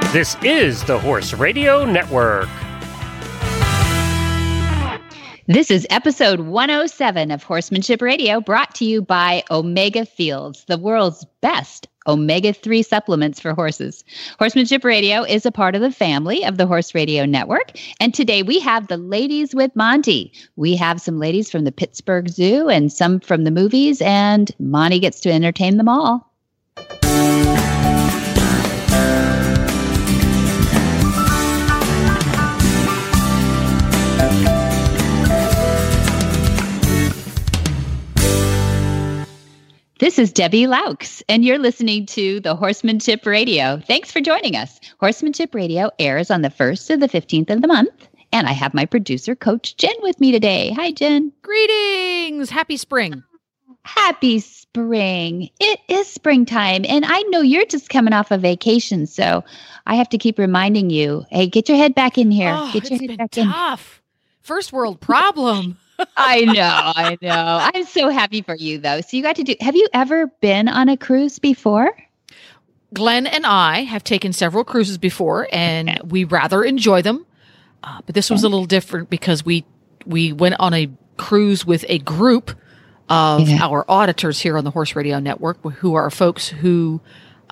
This is the Horse Radio Network. This is episode 107 of Horsemanship Radio, brought to you by Omega Fields, the world's best omega-3 supplements for horses. Horsemanship Radio is a part of the family of the Horse Radio Network. And today we have the ladies with Monty. We have some ladies from the Pittsburgh Zoo and some from the movies, and Monty gets to entertain them all. This is Debbie Laux, and you're listening to the Horsemanship Radio. Thanks for joining us. Horsemanship Radio airs on the 1st to the 15th of the month, and I have my producer, Coach Jen, with me today. Hi, Jen. Greetings. Happy spring. Happy spring. It is springtime, and I know you're just coming off a vacation, so I have to keep reminding you, hey, get your head back in here. Oh, Get your head back tough. First world problem. I know. I'm so happy for you, though. So you got to have you ever been on a cruise before? Glenn and I have taken several cruises before, and we rather enjoy them. But this was a little different because we went on a cruise with a group of our auditors here on the Horse Radio Network, who are folks who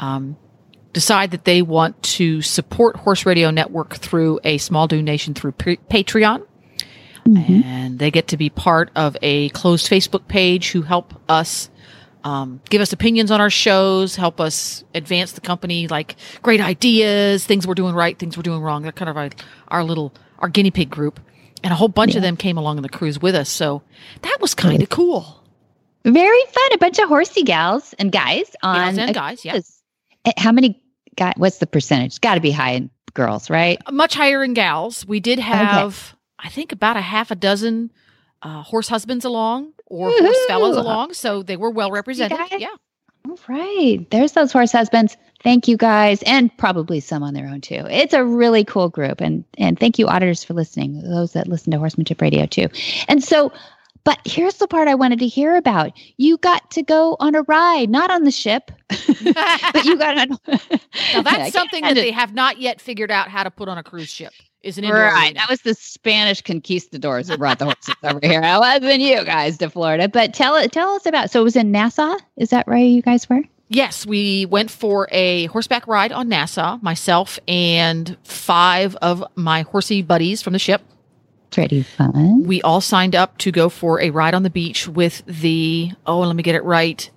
decide that they want to support Horse Radio Network through a small donation through Patreon. Mm-hmm. And they get to be part of a closed Facebook page who help us give us opinions on our shows, help us advance the company, like great ideas, things we're doing right, things we're doing wrong. They're kind of our guinea pig group. And a whole bunch of them came along on the cruise with us. So that was kind of cool. Very fun. A bunch of horsey gals and guys on. Gals and guys, yeah. How many guys? What's the percentage? It's got to be high in girls, right? Much higher in gals. We did have... I think about a half a dozen horse husbands along or horse fellows along. So they were well represented. Yeah. All right. There's those horse husbands. Thank you guys. And probably some on their own too. It's a really cool group. And thank you auditors for listening. Those that listen to Horsemanship Radio too. And so, but here's the part I wanted to hear about. You got to go on a ride, not on the ship, but you got on. Now that's something that they have not yet figured out how to put on a cruise ship. Right. That was the Spanish conquistadors who brought the horses over here. It wasn't you guys to Florida. But tell us about, so it was in Nassau? Is that right you guys were? Yes, we went for a horseback ride on Nassau, myself and 5 of my horsey buddies from the ship. Pretty fun. We all signed up to go for a ride on the beach with the, let me get it right,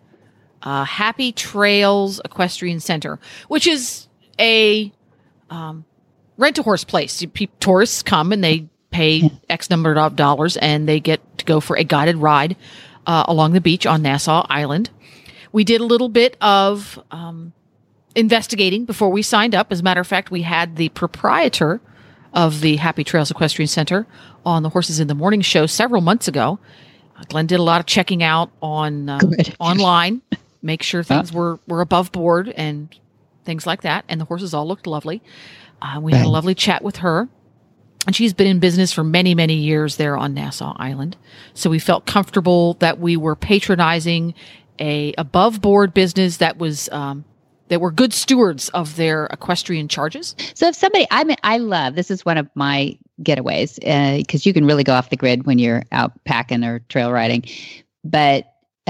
Happy Trails Equestrian Center, which is a... rent-a-horse place. Tourists come and they pay X number of dollars and they get to go for a guided ride along the beach on Nassau Island. We did a little bit of investigating before we signed up. As a matter of fact, we had the proprietor of the Happy Trails Equestrian Center on the Horses in the Morning show several months ago. Glenn did a lot of checking out on online, make sure things were above board and things like that. And the horses all looked lovely. We had a lovely chat with her, and she's been in business for many, many years there on Nassau Island. So we felt comfortable that we were patronizing a above board business that was, that were good stewards of their equestrian charges. So if somebody, I love, this is one of my getaways, because you can really go off the grid when you're out packing or trail riding, but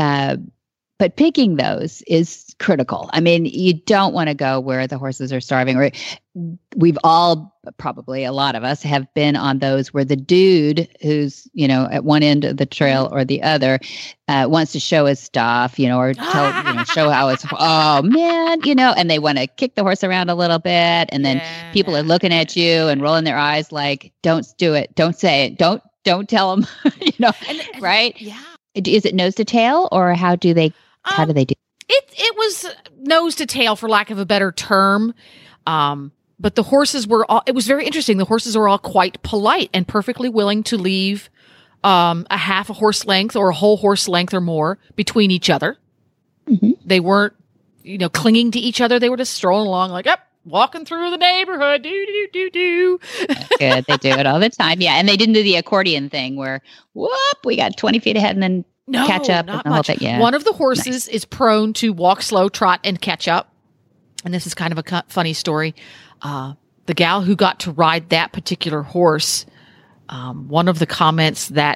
picking those is critical. I mean, you don't want to go where the horses are starving, or we've all, probably a lot of us have been on those where the dude who's, at one end of the trail or the other, wants to show his stuff, or tell, show how it's, oh man, and they want to kick the horse around a little bit. And then people are looking at you and rolling their eyes like, don't do it. Don't say it. Don't tell them, right? Yeah. Is it nose to tail, or how do they do? It was nose to tail, for lack of a better term. But the horses it was very interesting. The horses were all quite polite and perfectly willing to leave a half a horse length or a whole horse length or more between each other. Mm-hmm. They weren't, clinging to each other. They were just strolling along like, walking through the neighborhood. Do. Good. They do it all the time. Yeah. And they didn't do the accordion thing where, we got 20 feet ahead and then catch up. Not much. One of the horses is prone to walk slow, trot, and catch up. And this is kind of a funny story. the gal who got to ride that particular horse, one of the comments that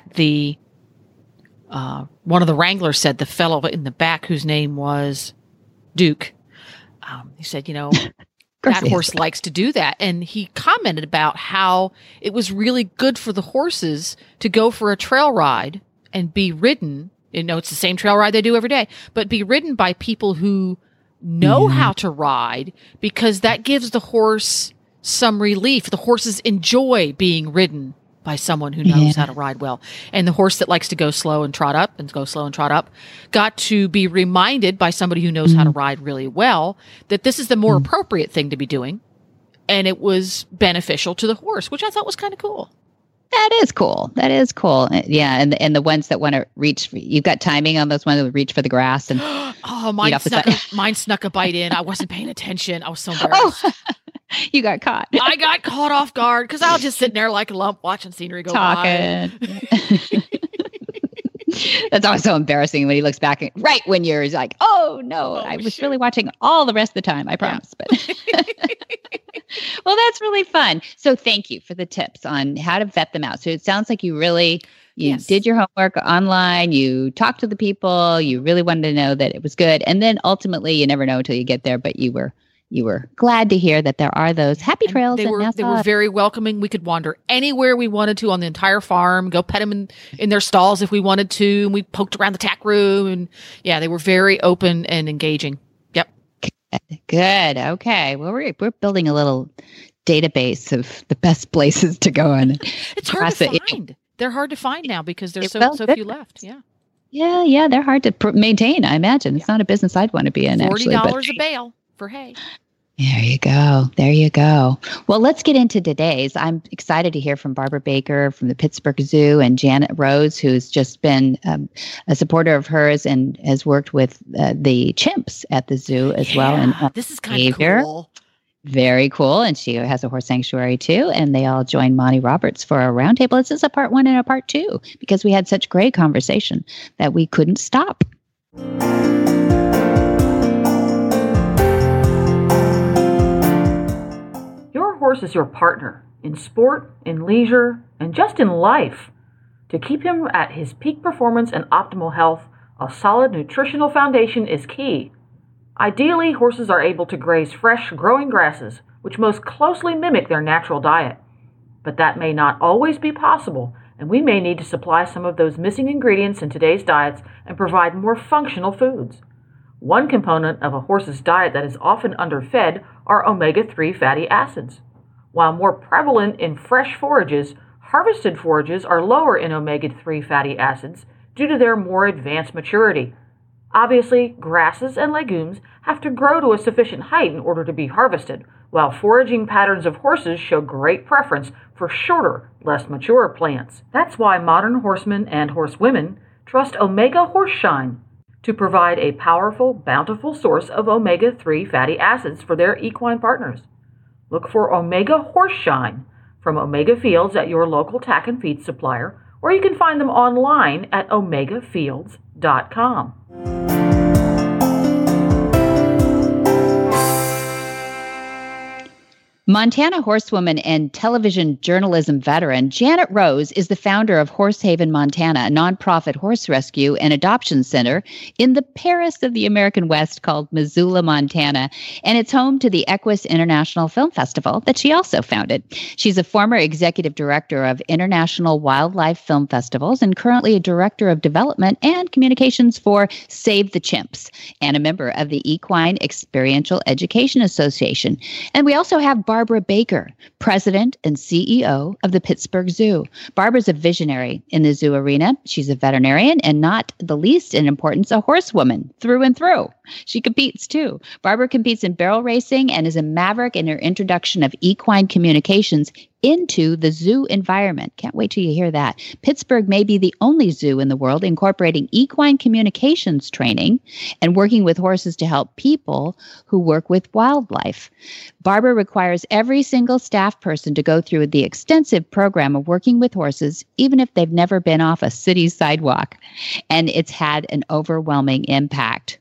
one of the wranglers said, the fellow in the back whose name was Duke, he said, that horse likes to do that. And he commented about how it was really good for the horses to go for a trail ride and be ridden. It's the same trail ride they do every day, but be ridden by people who know how to ride, because that gives the horse some relief. The horses enjoy being ridden by someone who knows how to ride well. And the horse that likes to go slow and trot up got to be reminded by somebody who knows how to ride really well that this is the more appropriate thing to be doing. And it was beneficial to the horse, which I thought was kind of cool. That is cool. Yeah. And the ones that want to reach, you've got timing on those ones that would reach for the grass and mine snuck a bite in. I wasn't paying attention. I was so embarrassed. You got caught. I got caught off guard because I was just sitting there like a lump watching scenery go by. That's always so embarrassing when he looks back right when you're like, oh no, I was really watching all the rest of the time, I promise. But well, that's really fun. So thank you for the tips on how to vet them out. So it sounds like you did your homework online, you talked to the people, you really wanted to know that it was good. And then ultimately you never know until you get there, but you were glad to hear that there are those happy trails. They were very welcoming. We could wander anywhere we wanted to on the entire farm, go pet them in their stalls if we wanted to. And we poked around the tack room, and they were very open and engaging. Yep. Good. Okay. Well, we're building a little database of the best places to go on. It's hard to find. They're hard to find now because there's so few left. Yeah. Yeah. They're hard to maintain, I imagine. It's not a business I'd want to be in, actually. $40 a bale for hay. There you go. Well, let's get into today's. I'm excited to hear from Barbara Baker from the Pittsburgh Zoo and Janet Rose, who's just been a supporter of hers and has worked with the chimps at the zoo as well. And this is kind of cool. Very cool. And she has a horse sanctuary too. And they all joined Monty Roberts for a roundtable. This is a part 1 and a part 2 because we had such great conversation that we couldn't stop. Your horse is your partner in sport, in leisure, and just in life. To keep him at his peak performance and optimal health, a solid nutritional foundation is key. Ideally, horses are able to graze fresh, growing grasses, which most closely mimic their natural diet. But that may not always be possible, and we may need to supply some of those missing ingredients in today's diets and provide more functional foods. One component of a horse's diet that is often underfed are omega-3 fatty acids. While more prevalent in fresh forages, harvested forages are lower in omega-3 fatty acids due to their more advanced maturity. Obviously, grasses and legumes have to grow to a sufficient height in order to be harvested, while foraging patterns of horses show great preference for shorter, less mature plants. That's why modern horsemen and horsewomen trust Omega Horseshine to provide a powerful, bountiful source of omega-3 fatty acids for their equine partners. Look for Omega Horseshine from Omega Fields at your local tack and feed supplier, or you can find them online at omegafields.com. Montana horsewoman and television journalism veteran Janet Rose is the founder of Horsehaven, Montana, a nonprofit horse rescue and adoption center in the Paris of the American West called Missoula, Montana, and it's home to the Equus International Film Festival that she also founded. She's a former executive director of International Wildlife Film Festivals and currently a director of development and communications for Save the Chimps and a member of the Equine Experiential Education Association. And we also have Barbara Baker, president and CEO of the Pittsburgh Zoo. Barbara's a visionary in the zoo arena. She's a veterinarian and not the least in importance, a horsewoman through and through. She competes too. Barbara competes in barrel racing and is a maverick in her introduction of equine communications into the zoo environment. Can't wait till you hear that. Pittsburgh may be the only zoo in the world incorporating equine communications training and working with horses to help people who work with wildlife. Barbara requires every single staff person to go through the extensive program of working with horses, even if they've never been off a city sidewalk. And it's had an overwhelming impact.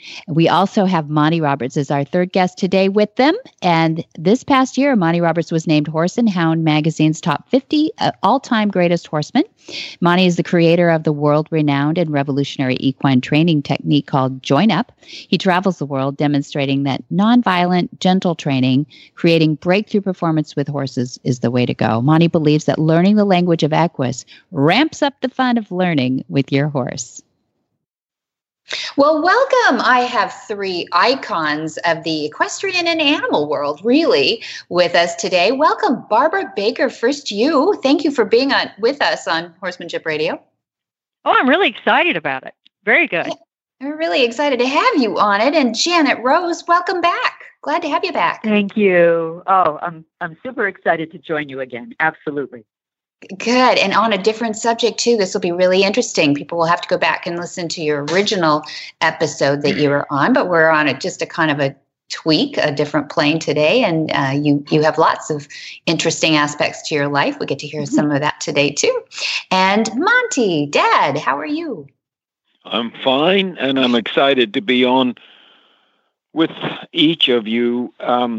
We also have Monty Roberts as our third guest today with them. And this past year, Monty Roberts was named Horse and Hound magazine's top 50 all-time greatest horsemen. Monty is the creator of the world-renowned and revolutionary equine training technique called Join Up. He travels the world demonstrating that nonviolent, gentle training, creating breakthrough performance with horses is the way to go. Monty believes that learning the language of equus ramps up the fun of learning with your horse. Well, welcome. I have three icons of the equestrian and animal world, really, with us today. Welcome, Barbara Baker. First, you. Thank you for being with us on Horsemanship Radio. Oh, I'm really excited about it. Very good. We're really excited to have you on it. And Janet Rose, welcome back. Glad to have you back. Thank you. Oh, I'm super excited to join you again. Absolutely. Good. And on a different subject, too. This will be really interesting. People will have to go back and listen to your original episode that you were on, but we're on just a kind of a tweak, a different plane today. And you have lots of interesting aspects to your life. We get to hear some of that today, too. And Monty, Dad, how are you? I'm fine, and I'm excited to be on with each of you.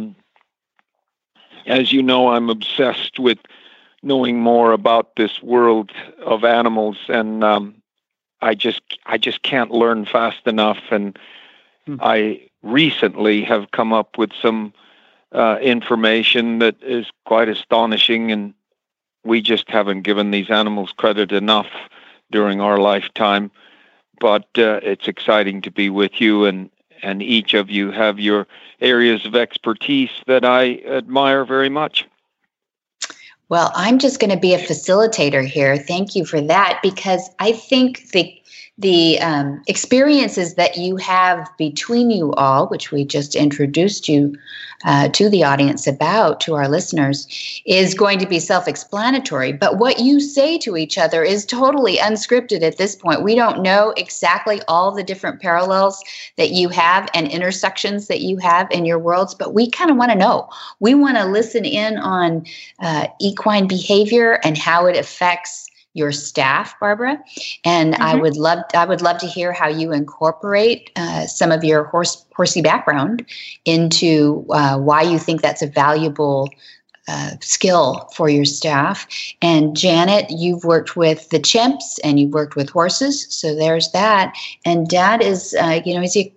As you know, I'm obsessed with knowing more about this world of animals, and I just can't learn fast enough. And I recently have come up with some information that is quite astonishing, and we just haven't given these animals credit enough during our lifetime. But it's exciting to be with you, and each of you have your areas of expertise that I admire very much. Well, I'm just going to be a facilitator here. Thank you for that, because I think the experiences that you have between you all, which we just introduced you to the audience about, to our listeners, is going to be self-explanatory. But what you say to each other is totally unscripted at this point. We don't know exactly all the different parallels that you have and intersections that you have in your worlds, but we kind of want to know. We want to listen in on equine behavior and how it affects your staff, Barbara, and I would love to hear how you incorporate some of your horsey background into why you think that's a valuable skill for your staff. And Janet, you've worked with the chimps and you've worked with horses, so there's that. And Dad is, he's a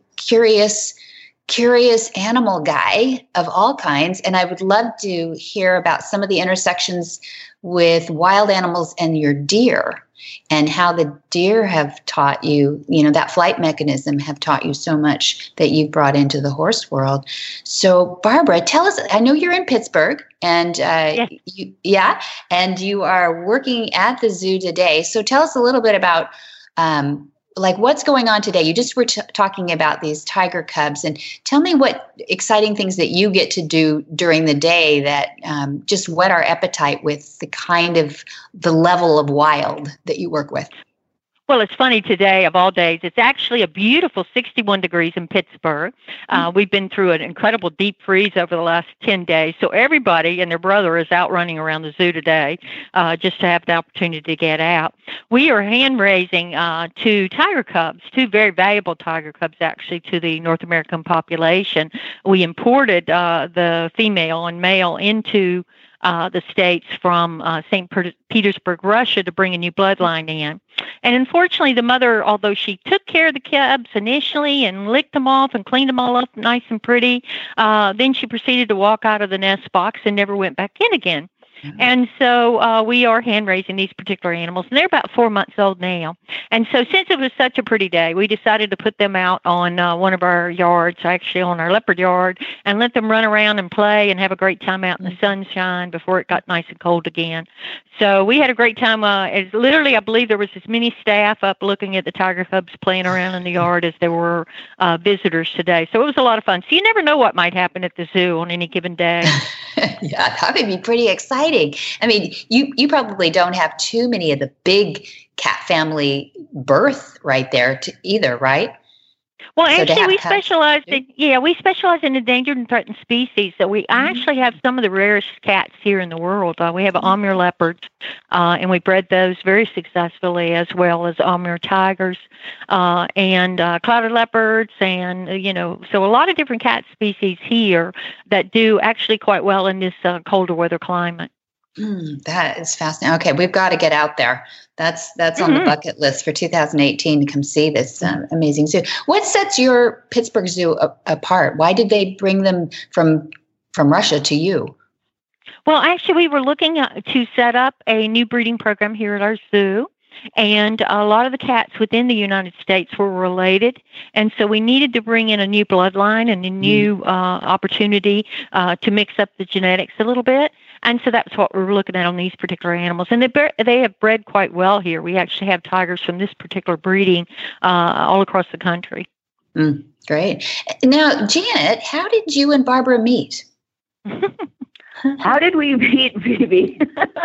curious animal guy of all kinds, and I would love to hear about some of the intersections with wild animals and your deer, and how the deer have taught you, that flight mechanism have taught you so much that you've brought into the horse world. So Barbara, tell us, I know you're in Pittsburgh, and and you are working at the zoo today. So tell us a little bit about what's going on today. You just were talking about these tiger cubs, and tell me what exciting things that you get to do during the day that just whet our appetite with the level of wild that you work with. Well, it's funny today, of all days, it's actually a beautiful 61 degrees in Pittsburgh. We've been through an incredible deep freeze over the last 10 days. So everybody and their brother is out running around the zoo today just to have the opportunity to get out. We are hand-raising 2 tiger cubs, 2 very valuable tiger cubs, actually, to the North American population. We imported the female and male into the States from St. Petersburg, Russia, to bring a new bloodline in. And unfortunately, the mother, although she took care of the cubs initially and licked them off and cleaned them all up nice and pretty, then she proceeded to walk out of the nest box and never went back in again. And so we are hand-raising these particular animals, and they're about 4 months old now. And so since it was such a pretty day, we decided to put them out on one of our yards, actually on our leopard yard, and let them run around and play and have a great time out in the sunshine before it got nice and cold again. So we had a great time. Literally, I believe there was as many staff up looking at the tiger cubs playing around in the yard as there were visitors today. So it was a lot of fun. So you never know what might happen at the zoo on any given day. Yeah, that would be pretty exciting. I mean, you probably don't have too many of the big cat family birth right there either, right? Well, So to actually, have we cats- specialize in endangered and threatened species. So we actually have some of the rarest cats here in the world. We have Amur leopards, and we bred those very successfully, as well as Amur tigers, and clouded leopards, and so a lot of different cat species here that do actually quite well in this colder weather climate. That is fascinating. Okay, we've got to get out there. That's on the bucket list for 2018 to come see this amazing zoo. What sets your Pittsburgh Zoo apart? Why did they bring them from Russia to you? Well, actually, we were looking to set up a new breeding program here at our zoo. And a lot of the cats within the United States were related. And so we needed to bring in a new bloodline and a new opportunity to mix up the genetics a little bit. And so that's what we were looking at on these particular animals. And they have bred quite well here. We actually have tigers from this particular breeding all across the country. Great. Now, Janet, how did you and Barbara meet? How did we meet, Phoebe?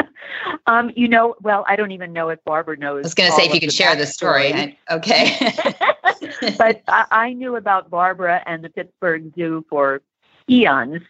Well, I don't even know if Barbara knows. I was going to say if you could share the story. Okay. But I knew about Barbara and the Pittsburgh Zoo for eons,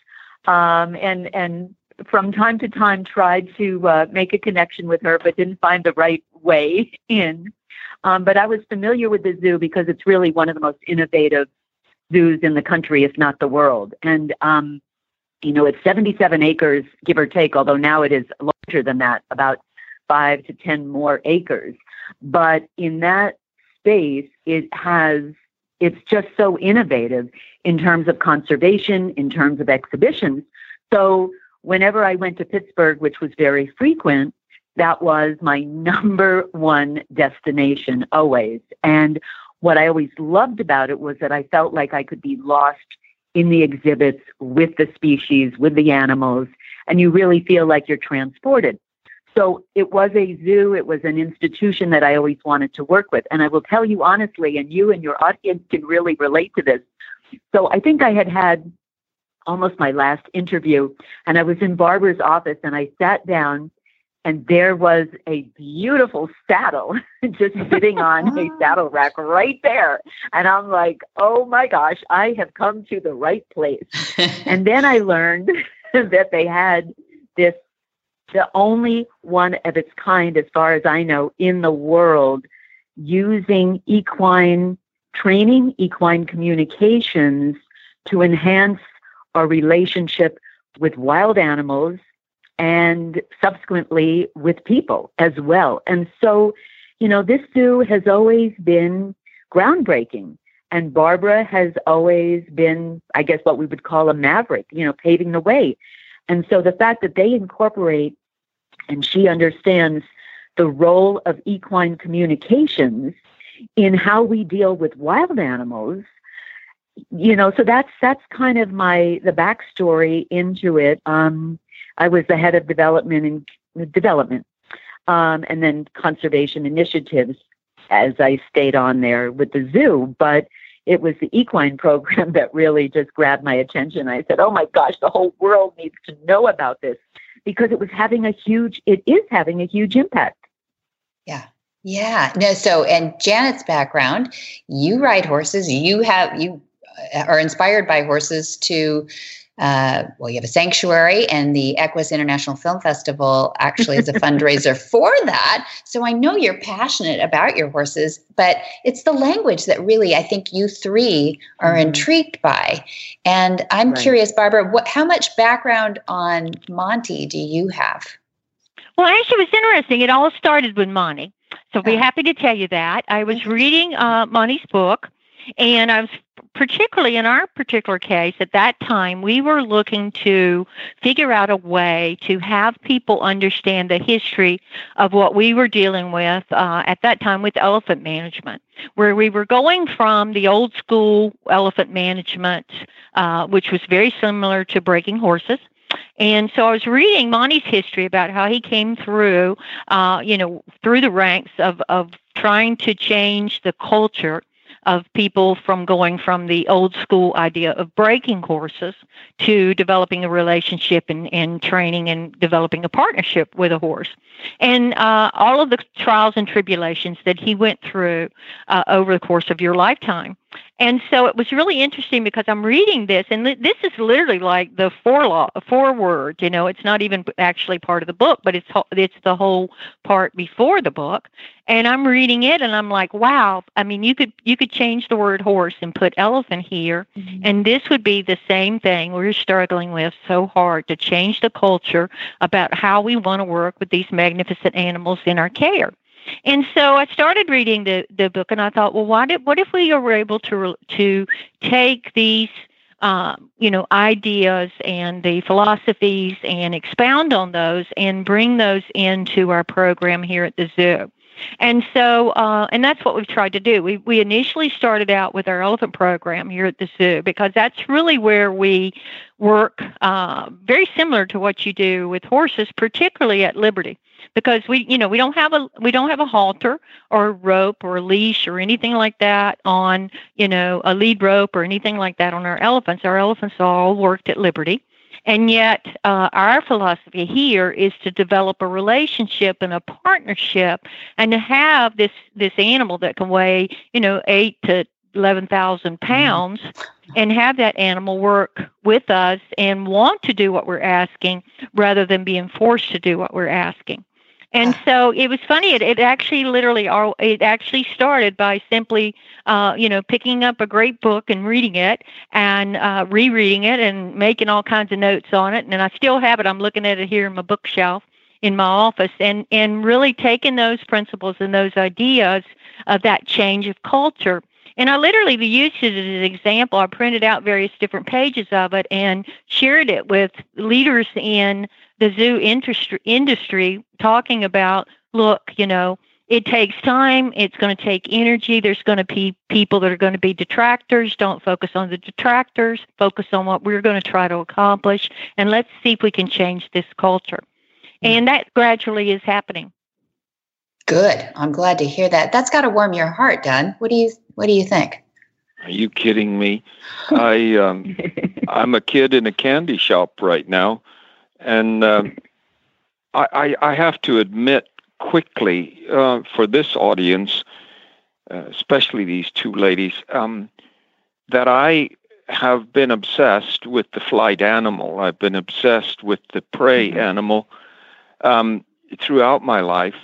and from time to time tried to make a connection with her, but didn't find the right way in. But I was familiar with the zoo because it's really one of the most innovative zoos in the country, if not the world. And it's 77 acres, give or take, although now it is larger than that, about 5 to 10 more acres. But in that space, it's just so innovative in terms of conservation, in terms of exhibitions. So whenever I went to Pittsburgh, which was very frequent, that was my number one destination always. And what I always loved about it was that I felt like I could be lost in the exhibits with the species, with the animals, and you really feel like you're transported. So it was a zoo, it was an institution that I always wanted to work with. And I will tell you honestly, and you and your audience can really relate to this. So I think I had almost my last interview, and I was in Barbara's office, and I sat down, and there was a beautiful saddle just sitting on a saddle rack right there. And I'm like, oh my gosh, I have come to the right place. And then I learned that they had the only one of its kind, as far as I know, in the world, using equine training, equine communications to enhance our relationship with wild animals and subsequently with people as well. And so, this zoo has always been groundbreaking. And Barbara has always been, I guess, what we would call a maverick, paving the way. And so the fact that they incorporate, and she understands the role of equine communications in how we deal with wild animals, so that's kind of the backstory into it. I was the head of development and then conservation initiatives as I stayed on there with the zoo. But it was the equine program that really just grabbed my attention. I said, oh my gosh, the whole world needs to know about this, because it is having a huge impact. Yeah. Yeah. No, so, and Janet's background, you ride horses, you are inspired by horses to, you have a sanctuary, and the Equus International Film Festival actually is a fundraiser for that. So I know you're passionate about your horses, but it's the language that really I think you three are intrigued by. And I'm curious, Barbara, how much background on Monty do you have? Well, actually, it was interesting. It all started with Monty. So I'll be happy to tell you that. I was reading Monty's book, and I was particularly in our particular case at that time, we were looking to figure out a way to have people understand the history of what we were dealing with at that time with elephant management, where we were going from the old school elephant management, which was very similar to breaking horses. And so I was reading Monty's history about how he came through, through the ranks of trying to change the culture of people from going from the old school idea of breaking horses to developing a relationship and training and developing a partnership with a horse. And all of the trials and tribulations that he went through over the course of your lifetime. And so it was really interesting because I'm reading this, and this is literally like the foreword. It's not even actually part of the book, but it's the whole part before the book. And I'm reading it, and I'm like, wow. I mean, you could change the word horse and put elephant here, and this would be the same thing we're struggling with so hard to change the culture about how we want to work with these magnificent animals in our care. And so I started reading the book, and I thought, well, what if we were able to take these, ideas and the philosophies and expound on those and bring those into our program here at the zoo. And so, and that's what we've tried to do. We initially started out with our elephant program here at the zoo because that's really where we work, very similar to what you do with horses, particularly at Liberty. Because we don't have a halter or a rope or a leash or anything like that on, a lead rope or anything like that on our elephants. Our elephants all worked at Liberty. And yet our philosophy here is to develop a relationship and a partnership and to have this animal that can weigh, 8 to 11,000 pounds and have that animal work with us and want to do what we're asking rather than being forced to do what we're asking. And so it was funny. It actually started by simply, picking up a great book and reading it and rereading it and making all kinds of notes on it. And I still have it. I'm looking at it here in my bookshelf in my office and really taking those principles and those ideas of that change of culture. And I literally used it as an example. I printed out various different pages of it and shared it with leaders in the zoo industry talking about, look, it takes time. It's going to take energy. There's going to be people that are going to be detractors. Don't focus on the detractors. Focus on what we're going to try to accomplish. And let's see if we can change this culture. And that gradually is happening. Good. I'm glad to hear that. That's got to warm your heart, Don. What do you think? Are you kidding me? I'm a kid in a candy shop right now, and I have to admit quickly for this audience, especially these two ladies, that I have been obsessed with the flight animal. I've been obsessed with the prey animal throughout my life.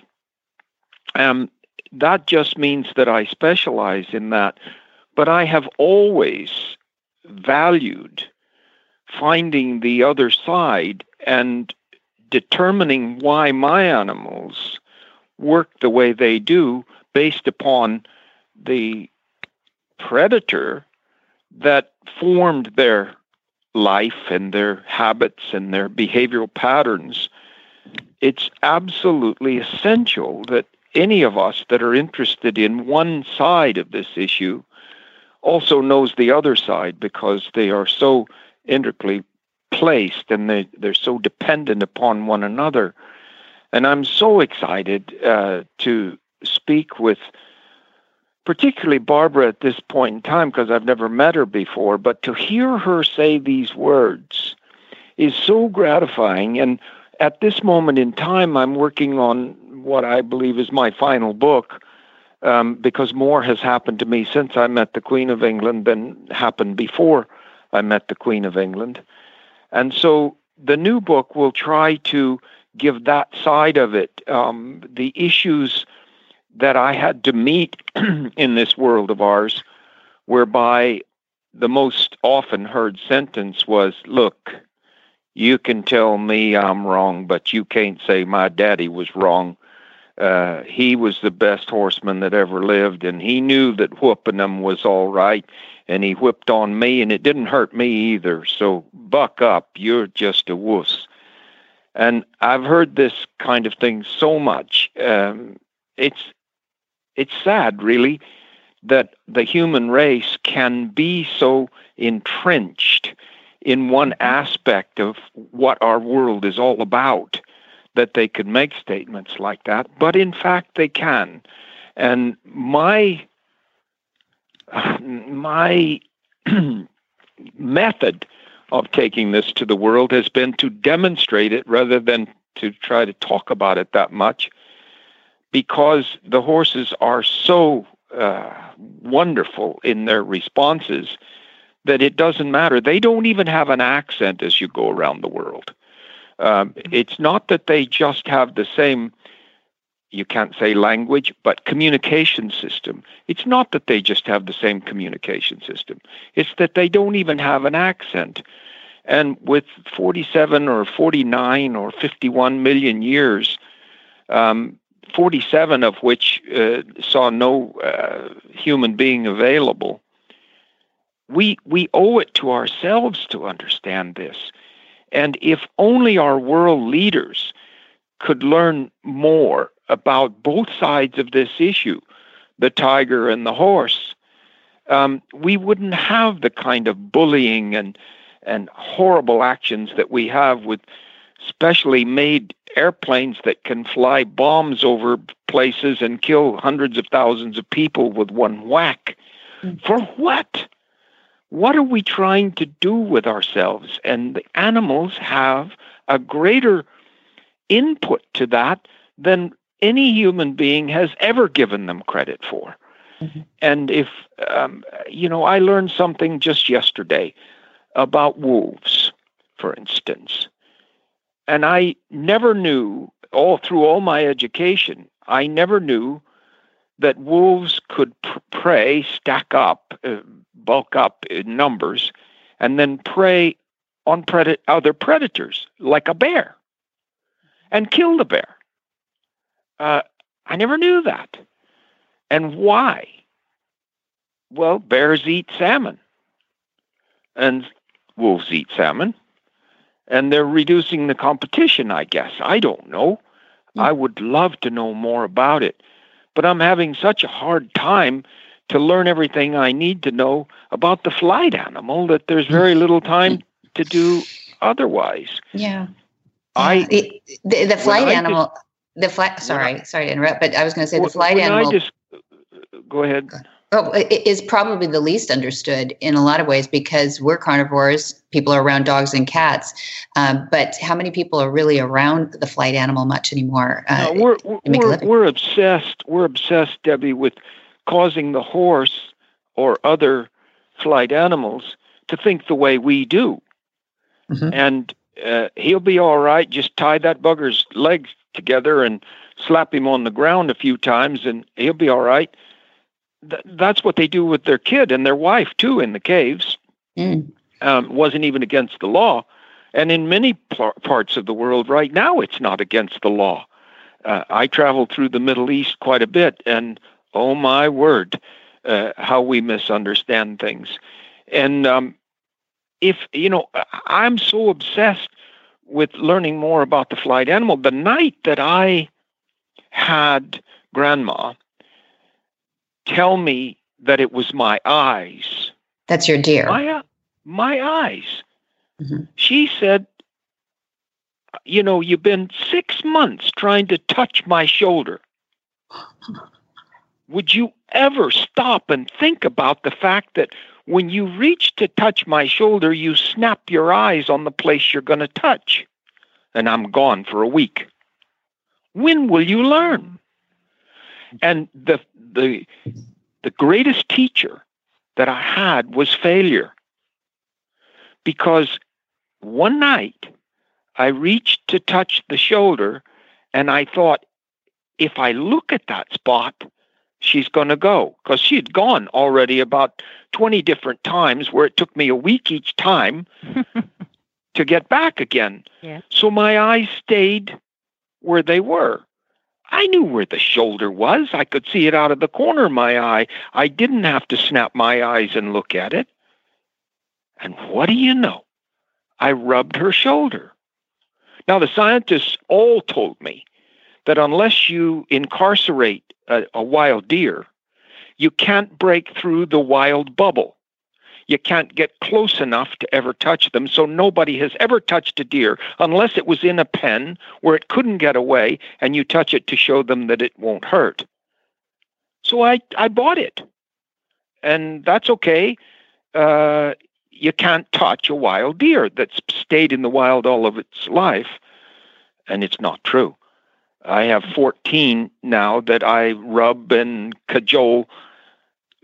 That just means that I specialize in that. But I have always valued finding the other side and determining why my animals work the way they do based upon the predator that formed their life and their habits and their behavioral patterns. It's absolutely essential that any of us that are interested in one side of this issue also knows the other side, because they are so intricately placed and they're so dependent upon one another. And I'm so excited to speak with particularly Barbara at this point in time, because I've never met her before, but to hear her say these words is so gratifying. And at this moment in time, I'm working on what I believe is my final book, because more has happened to me since I met the Queen of England than happened before I met the Queen of England. And so the new book will try to give that side of it, the issues that I had to meet in this world of ours, whereby the most often heard sentence was, look, you can tell me I'm wrong, but you can't say my daddy was wrong. He was the best horseman that ever lived, and he knew that whooping him was all right, and he whipped on me, and it didn't hurt me either. So buck up, you're just a wuss. And I've heard this kind of thing so much. It's sad, really, that the human race can be so entrenched in one aspect of what our world is all about that they could make statements like that. But in fact, they can. And my method of taking this to the world has been to demonstrate it rather than to try to talk about it that much, because the horses are so wonderful in their responses that it doesn't matter. They don't even have an accent as you go around the world. It's not that they just have the same, you can't say language, but communication system. It's not that they just have the same communication system. It's that they don't even have an accent. And with 47 or 49 or 51 million years, 47 of which saw no human being available, we owe it to ourselves to understand this. And if only our world leaders could learn more about both sides of this issue, the tiger and the horse, we wouldn't have the kind of bullying and horrible actions that we have with specially made airplanes that can fly bombs over places and kill hundreds of thousands of people with one whack. For what? What are we trying to do with ourselves? And the animals have a greater input to that than any human being has ever given them credit for. Mm-hmm. And if, I learned something just yesterday about wolves, for instance. And I never knew, through all my education, I never knew that wolves could prey, stack up, bulk up in numbers, and then prey on other predators, like a bear, and kill the bear. I never knew that. And why? Well, bears eat salmon, and wolves eat salmon, and they're reducing the competition, I guess. I don't know. I would love to know more about it, but I'm having such a hard time to learn everything I need to know about the flight animal that there's very little time to do otherwise. Yeah. The flight animal, sorry to interrupt, but I was going to say the flight animal. Go ahead. Is probably the least understood in a lot of ways because we're carnivores. People are around dogs and cats, but how many people are really around the flight animal much anymore? We're obsessed. We're obsessed, Debbie, with causing the horse or other flight animals to think the way we do, and he'll be all right. Just tie that bugger's legs together and slap him on the ground a few times, and he'll be all right. That's what they do with their kid and their wife, too, in the caves. Wasn't even against the law. And in many parts of the world right now, it's not against the law. I travel through the Middle East quite a bit, and oh, my word, how we misunderstand things. And I'm so obsessed with learning more about the flight animal. The night that I had Grandma tell me that it was my eyes. That's your deer. My eyes. Mm-hmm. She said, you've been 6 months trying to touch my shoulder. Would you ever stop and think about the fact that when you reach to touch my shoulder, you snap your eyes on the place you're going to touch? And I'm gone for a week. When will you learn? And the greatest teacher that I had was failure. Because one night I reached to touch the shoulder and I thought, if I look at that spot, she's going to go. Because she had gone already about 20 different times where it took me a week each time to get back again. Yeah. So my eyes stayed where they were. I knew where the shoulder was. I could see it out of the corner of my eye. I didn't have to snap my eyes and look at it. And what do you know? I rubbed her shoulder. Now, the scientists all told me that unless you incarcerate a wild deer, you can't break through the wild bubble. You can't get close enough to ever touch them, so nobody has ever touched a deer unless it was in a pen where it couldn't get away, and you touch it to show them that it won't hurt. So I bought it, and that's okay. You can't touch a wild deer that's stayed in the wild all of its life, and it's not true. I have 14 now that I rub and cajole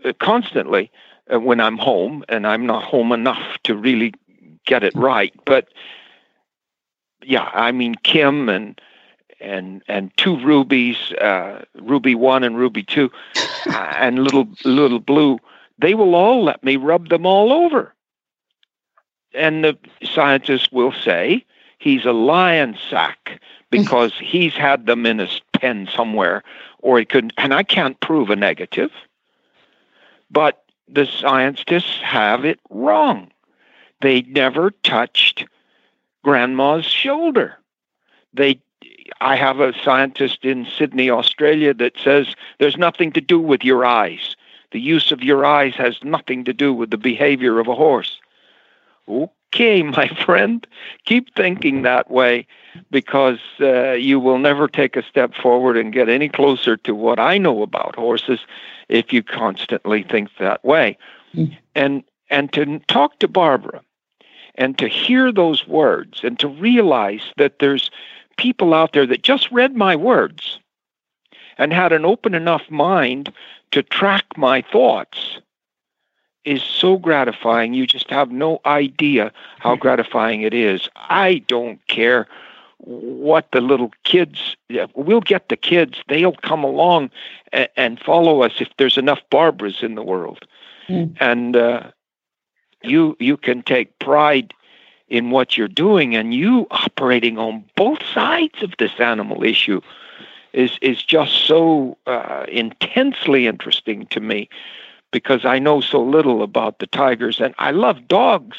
constantly when I'm home, and I'm not home enough to really get it right. But yeah, I mean, Kim and two Rubies, Ruby 1 and Ruby 2, and little Blue, they will all let me rub them all over. And the scientists will say he's a lion sack because he's had them in his pen somewhere, or he couldn't. And I can't prove a negative, but the scientists have it wrong. They never touched Grandma's shoulder. I have a scientist in Sydney, Australia, that says there's nothing to do with your eyes. The use of your eyes has nothing to do with the behavior of a horse. Okay, my friend, keep thinking that way, because you will never take a step forward and get any closer to what I know about horses if you constantly think that way. And to talk to Barbara and to hear those words and to realize that there's people out there that just read my words and had an open enough mind to track my thoughts is so gratifying. You just have no idea how gratifying it is. I don't care what the little kids, we'll get the kids, they'll come along and follow us if there's enough Barbaras in the world. And you can take pride in what you're doing, and you operating on both sides of this animal issue is just so intensely interesting to me, because I know so little about the tigers, and I love dogs,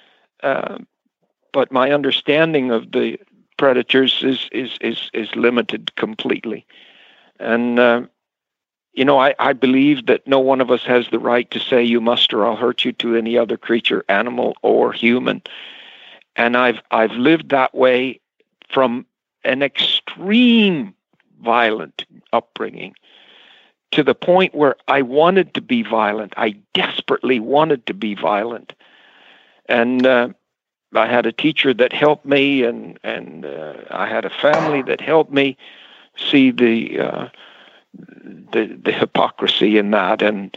but my understanding of the predators is limited completely. And I believe that no one of us has the right to say you must or I'll hurt you to any other creature, animal or human. And I've lived that way from an extreme violent upbringing to the point where I wanted to be violent. I desperately wanted to be violent. And I had a teacher that helped me, and I had a family that helped me see the hypocrisy in that, and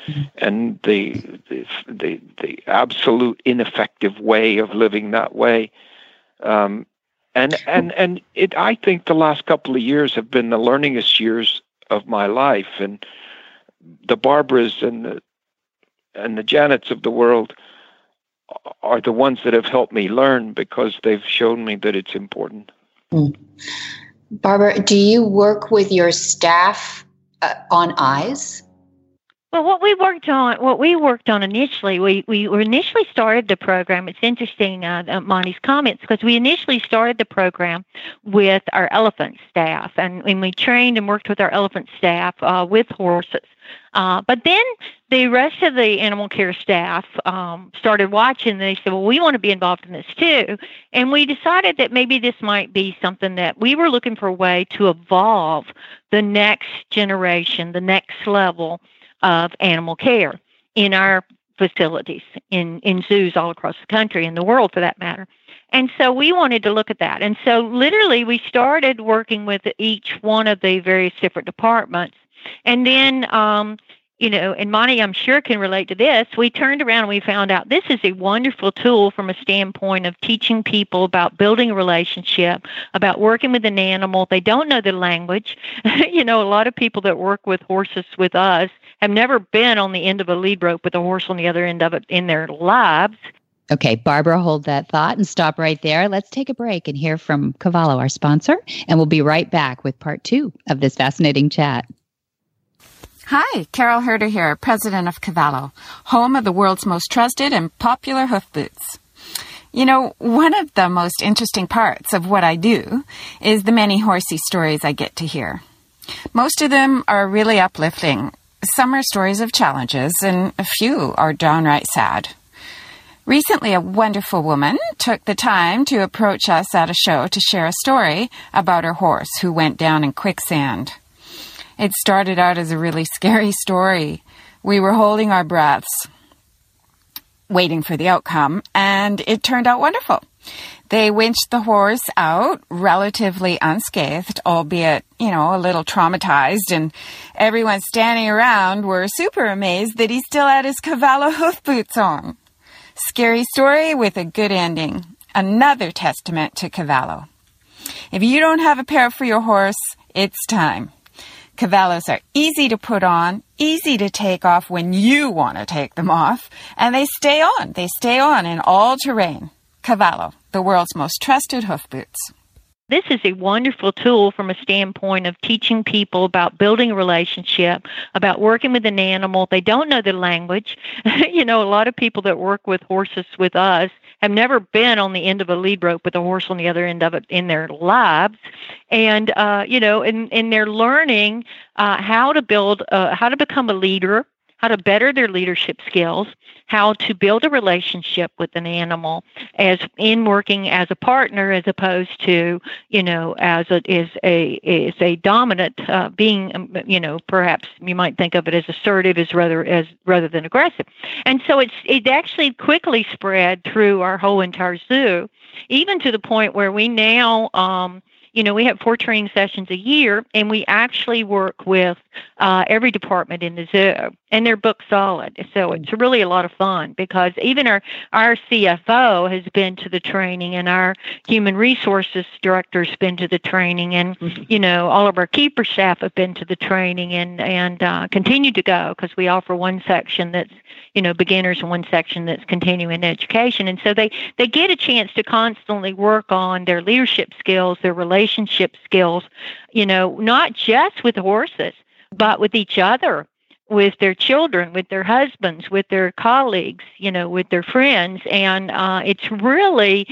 the absolute ineffective way of living that way. I think the last couple of years have been the learningest years of my life, and the Barbaras and the Janets of the world are the ones that have helped me learn, because they've shown me that it's important. Barbara, do you work with your staff on eyes? Well, what we worked on initially, we initially started the program. It's interesting, Monty's comments, because we initially started the program with our elephant staff, and we trained and worked with our elephant staff with horses. But then the rest of the animal care staff started watching, and they said, well, we want to be involved in this too. And we decided that maybe this might be something that we were looking for a way to evolve the next generation, the next level of animal care in our facilities, in zoos all across the country and the world for that matter. And so we wanted to look at that. And so literally we started working with each one of the various different departments. And then, and Monty, I'm sure, can relate to this. We turned around and we found out this is a wonderful tool from a standpoint of teaching people about building a relationship, about working with an animal. They don't know the language. A lot of people that work with horses with us have never been on the end of a lead rope with a horse on the other end of it in their lives. Okay, Barbara, hold that thought and stop right there. Let's take a break and hear from Cavallo, our sponsor, and we'll be right back with part 2 of this fascinating chat. Hi, Carol Herder here, president of Cavallo, home of the world's most trusted and popular hoof boots. One of the most interesting parts of what I do is the many horsey stories I get to hear. Most of them are really uplifting. Some are stories of challenges, and a few are downright sad. Recently, a wonderful woman took the time to approach us at a show to share a story about her horse who went down in quicksand. It started out as a really scary story. We were holding our breaths, waiting for the outcome, and it turned out wonderful. They winched the horse out relatively unscathed, albeit, a little traumatized, and everyone standing around were super amazed that he still had his Cavallo hoof boots on. Scary story with a good ending. Another testament to Cavallo. If you don't have a pair for your horse, it's time. Cavallos are easy to put on, easy to take off when you want to take them off, and they stay on. They stay on in all terrain. Cavallo, the world's most trusted hoof boots. This is a wonderful tool from a standpoint of teaching people about building a relationship, about working with an animal. They don't know the language. A lot of people that work with horses with us have never been on the end of a lead rope with a horse on the other end of it in their lives. And, and they're learning how to become a leader, how to better their leadership skills, how to build a relationship with an animal as in working as a partner, as opposed to, as a dominant being, perhaps you might think of it as assertive rather than aggressive. And so it actually quickly spread through our whole entire zoo, even to the point where we now, we have 4 training sessions a year, and we actually work with every department in the zoo, and they're book solid. So it's really a lot of fun because even our CFO has been to the training, and our human resources director has been to the training, and all of our keeper staff have been to the training and continue to go because we offer one section that's beginners and one section that's continuing education, and so they get a chance to constantly work on their leadership skills, their relationship skills, not just with horses, but with each other, with their children, with their husbands, with their colleagues, with their friends. And it's really,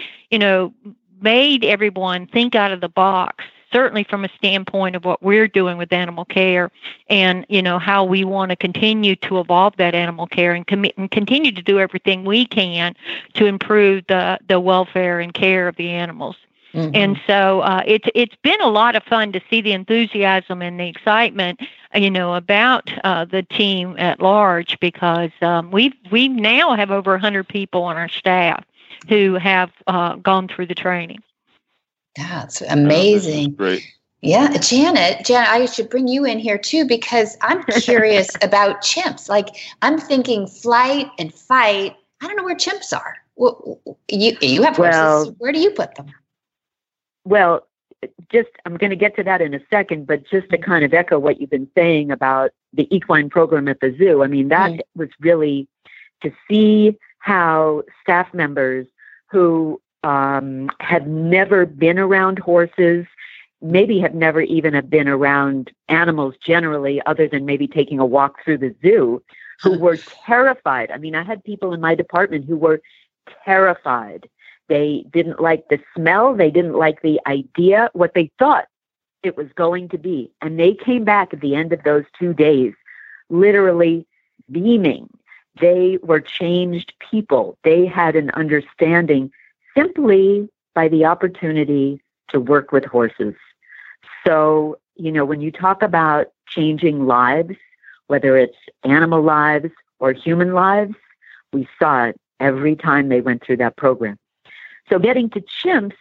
made everyone think out of the box, certainly from a standpoint of what we're doing with animal care and, how we want to continue to evolve that animal care and continue to do everything we can to improve the welfare and care of the animals. Mm-hmm. And so it's been a lot of fun to see the enthusiasm and the excitement, about the team at large, because we now have over 100 people on our staff who have gone through the training. That's amazing. Great. Yeah, Janet, I should bring you in here too, because I'm curious about chimps. Like, I'm thinking flight and fight. I don't know where chimps are. You have horses. Where do you put them? Well, I'm going to get to that in a second, but just to kind of echo what you've been saying about the equine program at the zoo. I mean, that was really to see how staff members who have never been around horses, maybe have never even have been around animals generally, other than maybe taking a walk through the zoo, who were terrified. I mean, I had people in my department who were terrified. They didn't like the smell. They didn't like the idea, what they thought it was going to be. And they came back at the end of those 2 days, literally beaming. They were changed people. They had an understanding simply by the opportunity to work with horses. So, when you talk about changing lives, whether it's animal lives or human lives, we saw it every time they went through that program. So getting to chimps,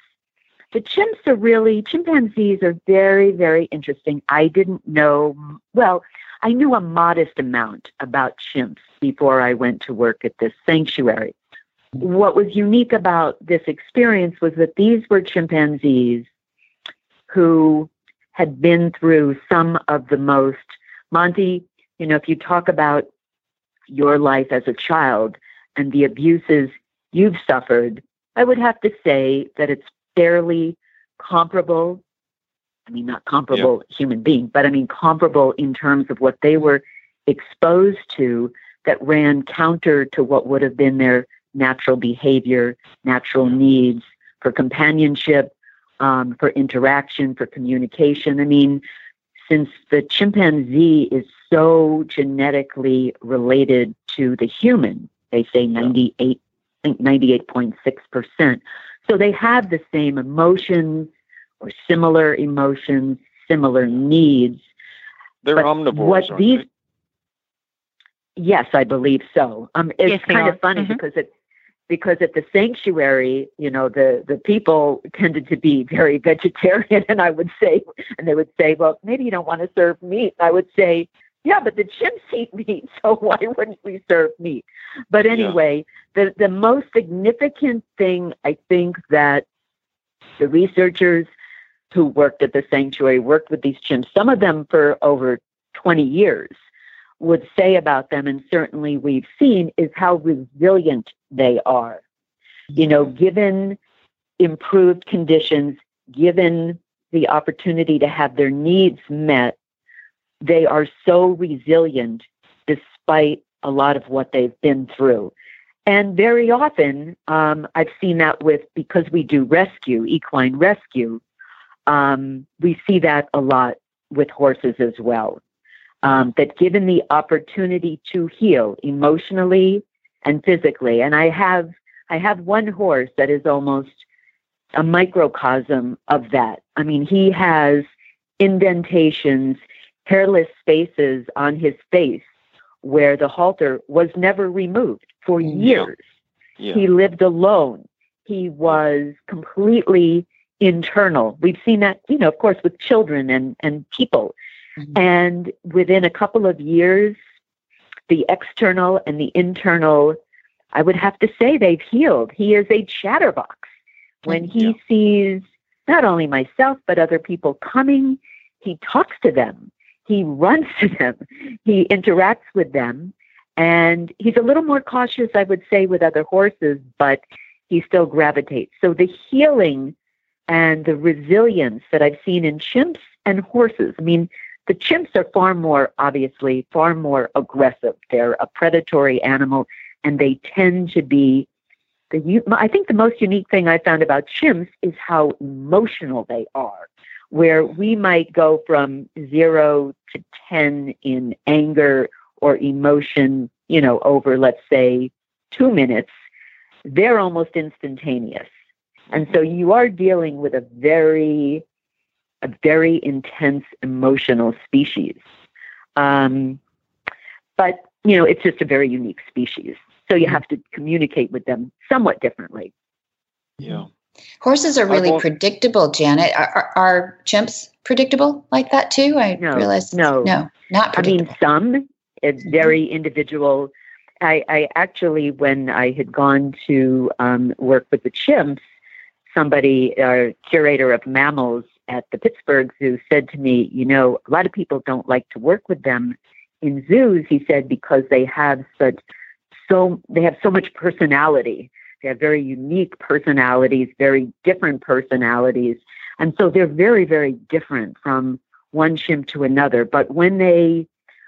chimpanzees are very, very interesting. I didn't know, I knew a modest amount about chimps before I went to work at this sanctuary. What was unique about this experience was that these were chimpanzees who had been through some of the most, Monty, if you talk about your life as a child and the abuses you've suffered, I would have to say that it's fairly comparable. I mean, not comparable human being, but I mean comparable in terms of what they were exposed to that ran counter to what would have been their natural behavior, natural needs for companionship, for interaction, for communication. I mean, since the chimpanzee is so genetically related to the human, they say 98.6%. So they have the same emotions or similar emotions, similar needs. They're omnivores, aren't they? Yes, I believe so. It's kind of funny because because at the sanctuary, the people tended to be very vegetarian, and they would say, well, maybe you don't want to serve meat. I would say, yeah, but the chimps eat meat, so why wouldn't we serve meat? But anyway, the most significant thing I think that the researchers who worked at the sanctuary, worked with these chimps, some of them for over 20 years, would say about them, and certainly we've seen, is how resilient they are. Given improved conditions, given the opportunity to have their needs met, they are so resilient despite a lot of what they've been through. And very often, I've seen that because we do rescue, equine rescue, we see that a lot with horses as well. That given the opportunity to heal emotionally and physically, and I have one horse that is almost a microcosm of that. I mean, he has indentations, hairless spaces on his face where the halter was never removed for years. Yeah. He lived alone. He was completely internal. We've seen that, of course, with children and people. Mm-hmm. And within a couple of years, the external and the internal, I would have to say they've healed. He is a chatterbox. When he sees not only myself, but other people coming, he talks to them. He runs to them. He interacts with them. And he's a little more cautious, I would say, with other horses, but he still gravitates. So the healing and the resilience that I've seen in chimps and horses, I mean, the chimps are far more aggressive. They're a predatory animal, and they tend to be, I think the most unique thing I found about chimps is how emotional they are, where we might go from 0 to 10 in anger or emotion, over, let's say, 2 minutes. They're almost instantaneous. And so you are dealing with a very intense emotional species. But, it's just a very unique species. So you have to communicate with them somewhat differently. Yeah. Horses are really predictable, Janet. Are chimps predictable like that too? I realized. No, not predictable. I mean, some. It's very individual. I actually, when I had gone to work with the chimps, somebody, our curator of mammals at the Pittsburgh Zoo, said to me, a lot of people don't like to work with them in zoos, he said, because they have so much personality. They have very unique personalities, very different personalities. And so they're very, very different from one chimp to another. But when they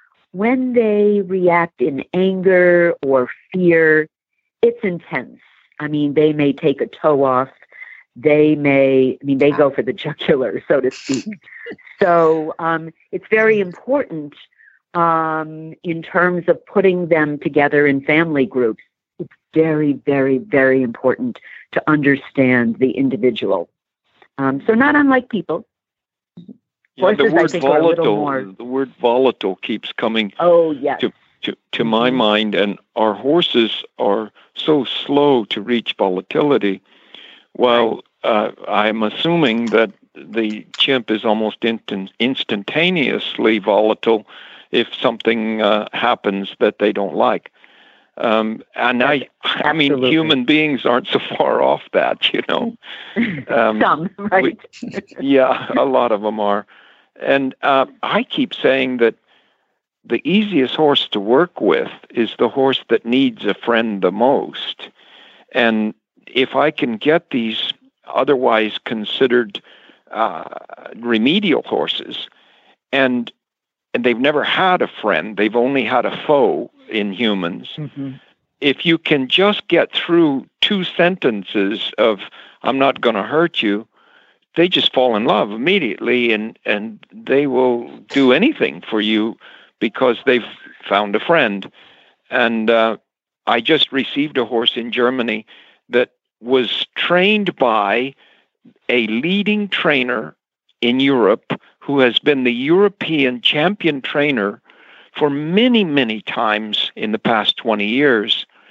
react in anger or fear, it's intense. I mean, they may take a toe off. They go for the jugular, so to speak. So it's very important in terms of putting them together in family groups. It's very, very, very important to understand the individual. So not unlike people. Yeah, the word volatile keeps coming to my mind, and our horses are so slow to reach volatility. Well, I'm assuming that the chimp is almost instantaneously volatile if something happens that they don't like. And I mean, human beings aren't so far off that, Some, right? A lot of them are. And I keep saying that the easiest horse to work with is the horse that needs a friend the most. And if I can get these otherwise considered remedial horses, and they've never had a friend, they've only had a foe in humans. Mm-hmm. If you can just get through 2 sentences of, I'm not going to hurt you, they just fall in love immediately, and they will do anything for you because they've found a friend. And I just received a horse in Germany that was trained by a leading trainer in Europe who has been the European champion trainer for many, many times in the past 20 years.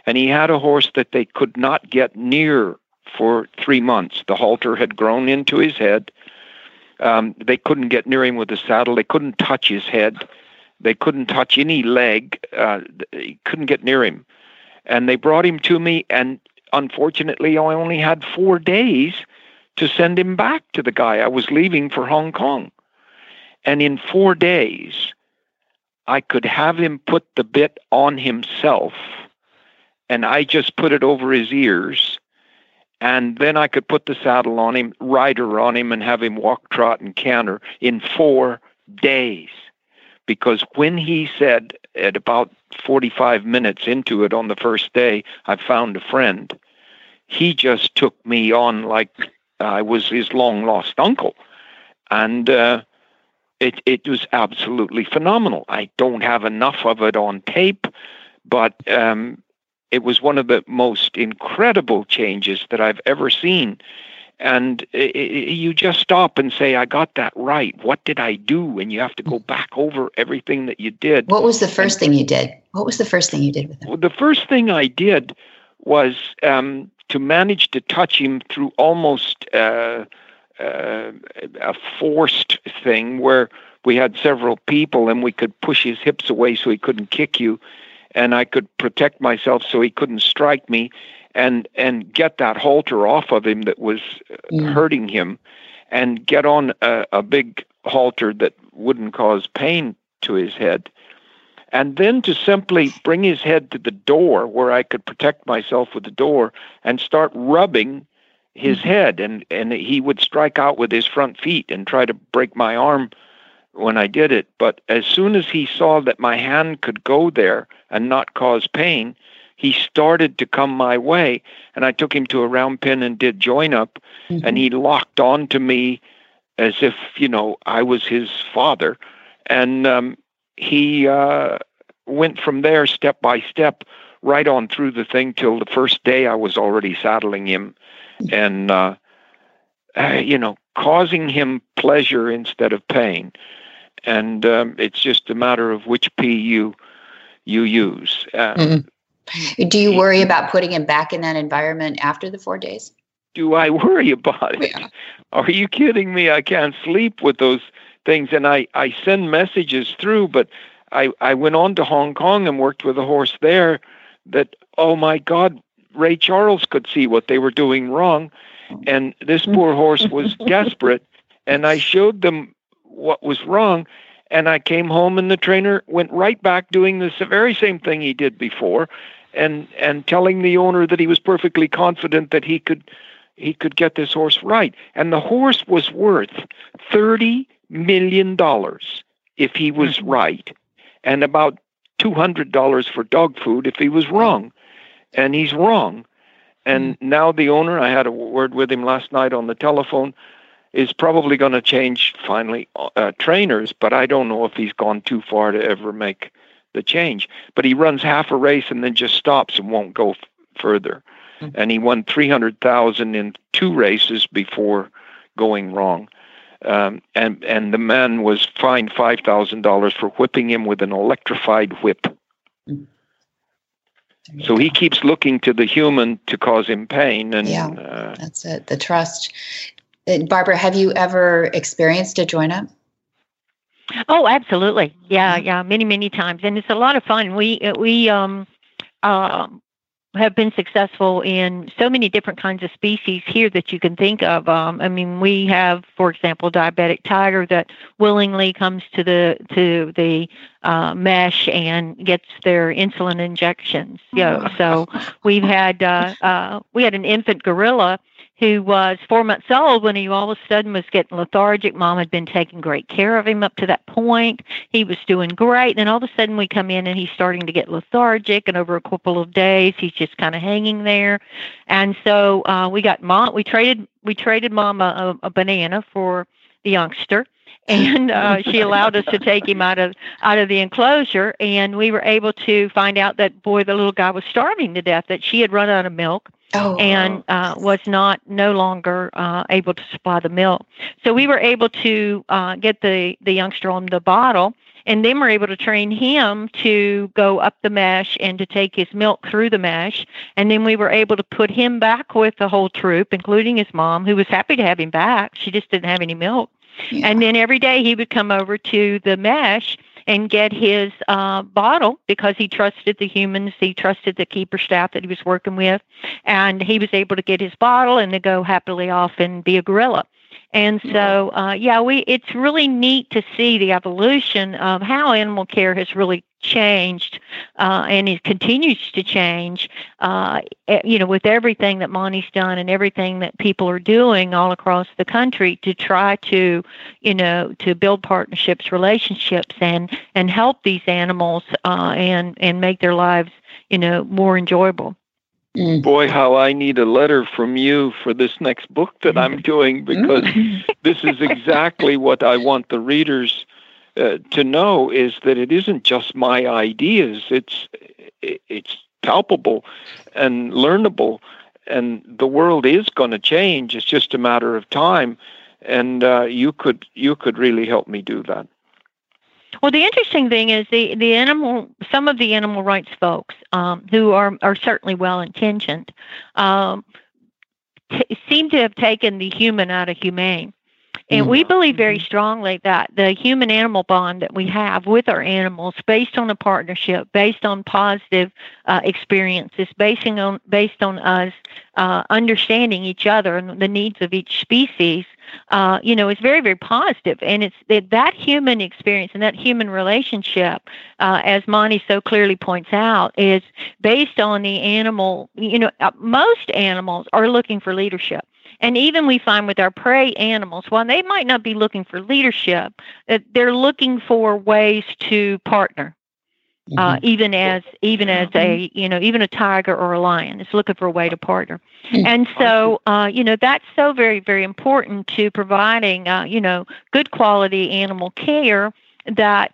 And he had a horse that they could not get near for 3 months. The halter had grown into his head. They couldn't get near him with the saddle. They couldn't touch his head. They couldn't touch any leg. They couldn't get near him. And they brought him to me, and unfortunately, I only had 4 days to send him back to the guy. I was leaving for Hong Kong. And in 4 days, I could have him put the bit on himself, and I just put it over his ears, and then I could put the saddle on him, rider on him, and have him walk, trot, and canter in 4 days. Because when he said at about 45 minutes into it on the first day, I found a friend, he just took me on like I was his long-lost uncle. And it was absolutely phenomenal. I don't have enough of it on tape, but it was one of the most incredible changes that I've ever seen. And you just stop and say, I got that right. What did I do? And you have to go back over everything that you did. What was the first thing you did? What was the first thing you did with him? Well, the first thing I did was to manage to touch him through almost a forced thing where we had several people and we could push his hips away so he couldn't kick you. And I could protect myself so he couldn't strike me. And get that halter off of him that was hurting him, and get on a big halter that wouldn't cause pain to his head. And then to simply bring his head to the door where I could protect myself with the door and start rubbing his head. And he would strike out with his front feet and try to break my arm when I did it. But as soon as he saw that my hand could go there and not cause pain, he started to come my way, and I took him to a round pen and did join up, and he locked on to me as if, I was his father. And he went from there step by step right on through the thing till the first day I was already saddling him and, causing him pleasure instead of pain. And it's just a matter of which P you use. Do you worry about putting him back in that environment after the 4 days? Do I worry about it? Yeah. Are you kidding me? I can't sleep with those things. And I send messages through, but I went on to Hong Kong and worked with a horse there that, oh my God, Ray Charles could see what they were doing wrong. And this poor horse was desperate. And I showed them what was wrong. And I came home and the trainer went right back doing the very same thing he did before, and telling the owner that he was perfectly confident that he could get this horse right. And the horse was worth $30 million if he was right, and about $200 for dog food if he was wrong. And he's wrong. And now the owner, I had a word with him last night on the telephone, is probably going to change finally trainers, but I don't know if he's gone too far to ever make the change. But he runs half a race and then just stops and won't go further. And he won $300,000 in 2 races before going wrong. And the man was fined $5,000 for whipping him with an electrified whip. So he keeps looking to the human to cause him pain. And that's it. The trust. Barbara, have you ever experienced a join up? Oh, absolutely. Yeah, many, many times. And it's a lot of fun. We have been successful in so many different kinds of species here that you can think of. We have, for example, diabetic tiger that willingly comes to the mesh and gets their insulin injections. So we had an infant gorilla who was 4 months old when he all of a sudden was getting lethargic. Mom had been taking great care of him up to that point. He was doing great. And then all of a sudden we come in and he's starting to get lethargic. And over a couple of days, he's just kind of hanging there. And so we traded Mom a banana for the youngster. And she allowed us to take him out of the enclosure. And we were able to find out that, boy, the little guy was starving to death, that she had run out of milk. And was no longer able to supply the milk. So we were able to get the youngster on the bottle, and then we're able to train him to go up the mesh and to take his milk through the mesh. And then we were able to put him back with the whole troop, including his mom, who was happy to have him back. She just didn't have any milk. Yeah. And then every day he would come over to the mesh and get his bottle, because he trusted the humans. He trusted the keeper staff that he was working with. And he was able to get his bottle and to go happily off and be a gorilla. And so, it's really neat to see the evolution of how animal care has really changed, and it continues to change, with everything that Monty's done and everything that people are doing all across the country to try to, to build partnerships, relationships, and help these animals and make their lives, more enjoyable. Boy, how I need a letter from you for this next book that I'm doing, because this is exactly what I want the readers to know, is that it isn't just my ideas. It's palpable and learnable, and the world is going to change. It's just a matter of time, and you could really help me do that. Well, the interesting thing is some of the animal rights folks who are certainly well-intentioned seem to have taken the human out of humane. And we believe very strongly that the human-animal bond that we have with our animals, based on a partnership, based on positive experiences, based on us understanding each other and the needs of each species, is very, very positive. And it's that human experience and that human relationship, as Monty so clearly points out, is based on the animal. Most animals are looking for leadership. And even we find with our prey animals, while they might not be looking for leadership, they're looking for ways to partner. Even as a tiger or a lion is looking for a way to partner. And so, that's so very, very important to providing, good quality animal care that,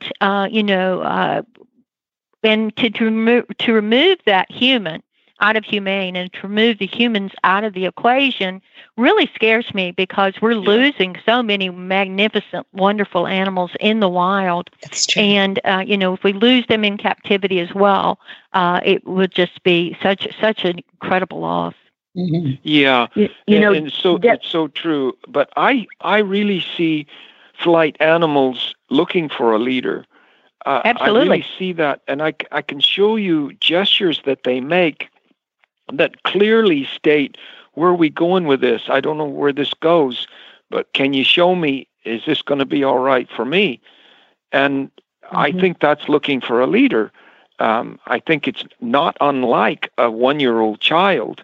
and to remove that human out of humane and to remove the humans out of the equation really scares me, because we're losing so many magnificent, wonderful animals in the wild. That's true. And, if we lose them in captivity as well, it would just be such an incredible loss. Mm-hmm. Yeah. It's so true. But I really see flight animals looking for a leader. Absolutely. I really see that. And I can show you gestures that they make that clearly state, where are we going with this? I don't know where this goes, but can you show me, is this going to be all right for me? And I think that's looking for a leader. I think it's not unlike a 1-year-old child,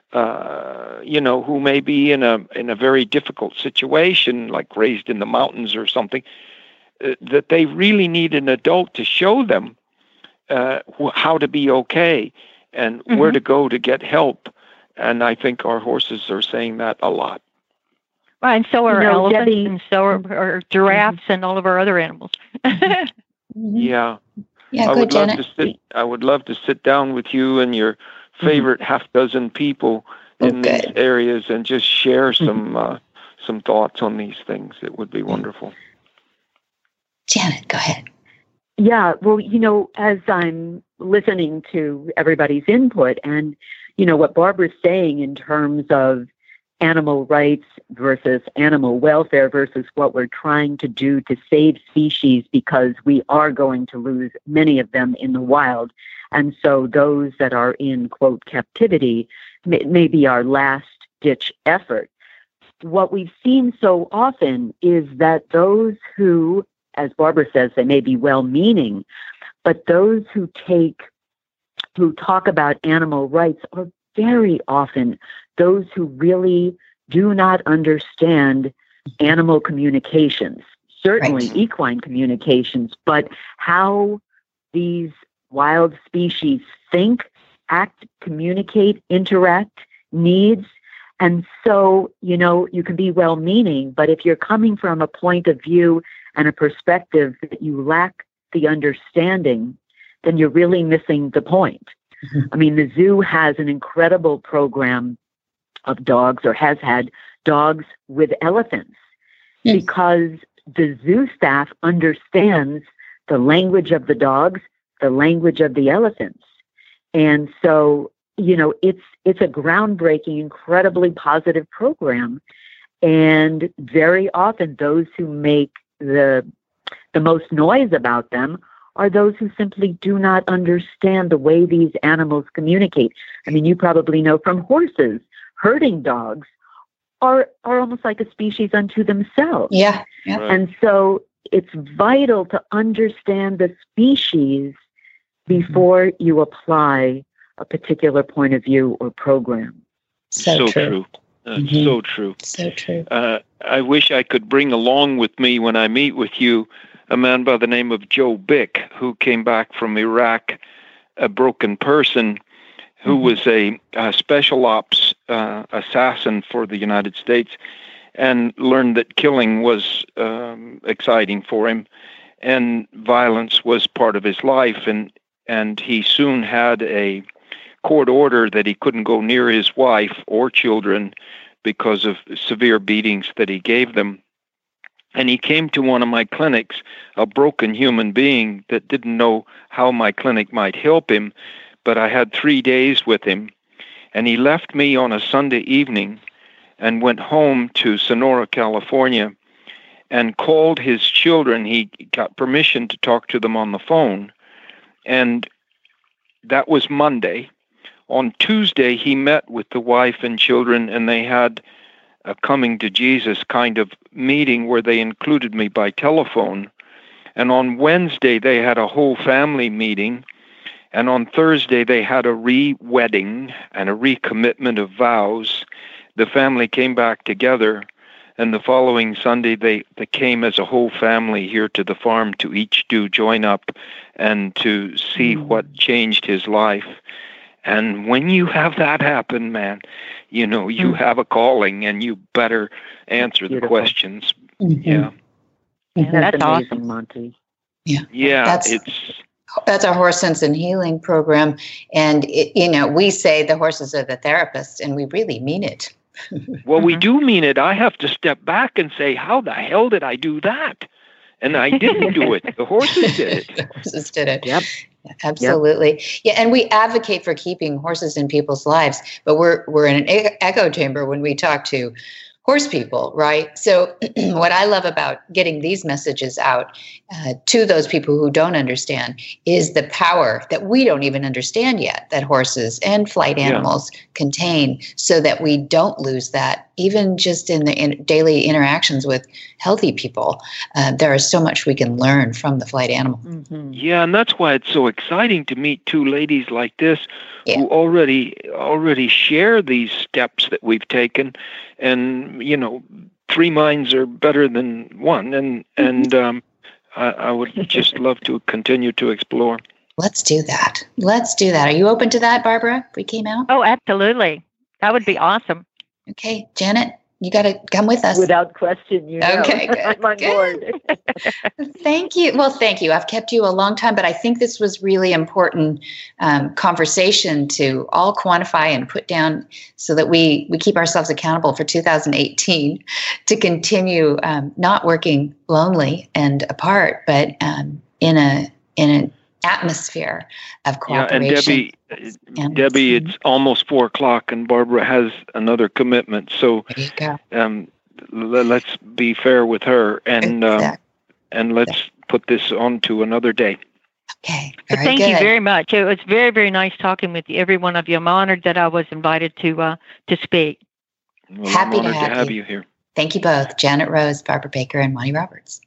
who may be in a very difficult situation, like raised in the mountains or something, that they really need an adult to show them how to be okay and where to go to get help. And I think our horses are saying that a lot. Right, and so are elephants, Debbie, and so are giraffes, and all of our other animals. Yeah. Yeah, good, Janet. I would love to sit down with you and your favorite half dozen people in these areas and just share some thoughts on these things. It would be wonderful. Janet, go ahead. Yeah, well, as I'm listening to everybody's input and, what Barbara's saying in terms of animal rights versus animal welfare versus what we're trying to do to save species, because we are going to lose many of them in the wild. And so those that are in, quote, captivity may be our last-ditch effort. What we've seen so often is that those who, as Barbara says, they may be well-meaning, but those who talk about animal rights are very often those who really do not understand animal communications, certainly equine communications, but how these wild species think, act, communicate, interact, needs. And so, you can be well-meaning, but if you're coming from a point of view and a perspective that you lack the understanding, then you're really missing the point. I mean, the zoo has an incredible program of dogs, or has had dogs with elephants, because the zoo staff understands the language of the dogs, the language of the elephants. And so, it's a groundbreaking, incredibly positive program. And very often those who make the most noise about them are those who simply do not understand the way these animals communicate. I mean, you probably know from horses, herding dogs are almost like a species unto themselves. Yeah. Right. And so it's vital to understand the species before you apply a particular point of view or program. So true. So true. So true. I wish I could bring along with me when I meet with you a man by the name of Joe Bick, who came back from Iraq, a broken person, who was a special ops assassin for the United States, and learned that killing was exciting for him, and violence was part of his life, and he soon had a court order that he couldn't go near his wife or children because of severe beatings that he gave them. And he came to one of my clinics, a broken human being that didn't know how my clinic might help him, but I had 3 days with him. And he left me on a Sunday evening and went home to Sonora, California, and called his children. He got permission to talk to them on the phone. And that was Monday. On Tuesday, he met with the wife and children, and they had a coming to Jesus kind of meeting where they included me by telephone. And on Wednesday, they had a whole family meeting. And on Thursday, they had a re-wedding and a recommitment of vows. The family came back together. And the following Sunday, they came as a whole family here to the farm to each join up and to see what changed his life. And when you have that happen, man, you have a calling, and you better answer the questions. Yeah. That's amazing, awesome, Monty. Yeah. That's our Horse Sense and Healing program. And, we say the horses are the therapists, and we really mean it. Well, we do mean it. I have to step back and say, how the hell did I do that? And I didn't do it. The horses did it. The horses did it. Yep. Absolutely. Yeah, and we advocate for keeping horses in people's lives, but we're in an echo chamber when we talk to horse people, right? So what I love about getting these messages out to those people who don't understand is the power that we don't even understand yet that horses and flight animals contain, so that we don't lose that, even just in the daily interactions with healthy people. There is so much we can learn from the flight animal. Mm-hmm. Yeah, and that's why it's so exciting to meet two ladies like this who already share these steps that we've taken. And, 3 minds are better than one. And I would just love to continue to explore. Let's do that. Are you open to that, Barbara, if we came out? Oh, absolutely. That would be awesome. Okay, Janet, you got to come with us. Without question, Okay, good. I'm on board. Thank you. Well, thank you. I've kept you a long time, but I think this was really important conversation to all quantify and put down so that we keep ourselves accountable for 2018 to continue not working lonely and apart, but in an atmosphere of cooperation. Yeah, and Debbie, it's almost 4:00, and Barbara has another commitment. So let's be fair with her, and let's put this on to another day. Okay. But thank you very much. It was very, very nice talking with you, every one of you. I'm honored that I was invited to speak. Well, Happy I'm to honored have you here. Thank you both, Janet Rose, Barbara Baker, and Monty Roberts.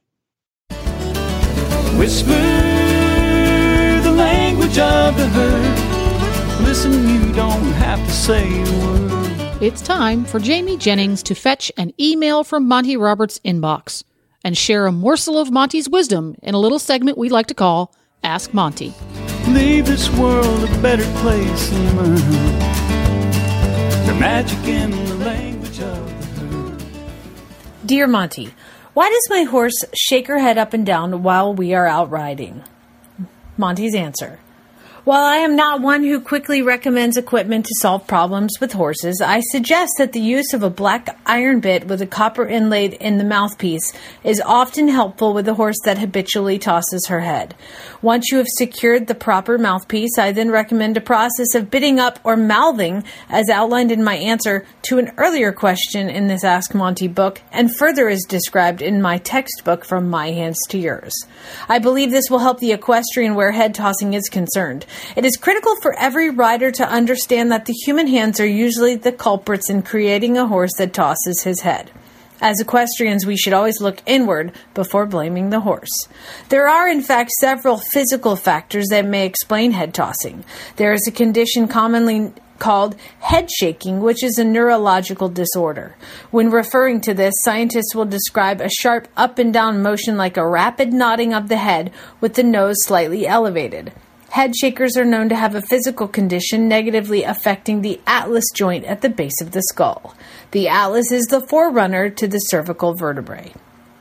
Whisper the language of the herd. Listen, you don't have to say a word. It's time for Jamie Jennings to fetch an email from Monty Roberts' inbox and share a morsel of Monty's wisdom in a little segment we like to call Ask Monty. Leave this world a better place than mine. The magic in the language of the herd. Dear Monty, why does my horse shake her head up and down while we are out riding? Monty's answer. While I am not one who quickly recommends equipment to solve problems with horses, I suggest that the use of a black iron bit with a copper inlaid in the mouthpiece is often helpful with a horse that habitually tosses her head. Once you have secured the proper mouthpiece, I then recommend a process of bitting up or mouthing, as outlined in my answer to an earlier question in this Ask Monty book, and further is described in my textbook From My Hands to Yours. I believe this will help the equestrian where head tossing is concerned. It is critical for every rider to understand that the human hands are usually the culprits in creating a horse that tosses his head. As equestrians, we should always look inward before blaming the horse. There are, in fact, several physical factors that may explain head tossing. There is a condition commonly called head shaking, which is a neurological disorder. When referring to this, scientists will describe a sharp up and down motion like a rapid nodding of the head with the nose slightly elevated. Head shakers are known to have a physical condition negatively affecting the atlas joint at the base of the skull. The atlas is the forerunner to the cervical vertebrae.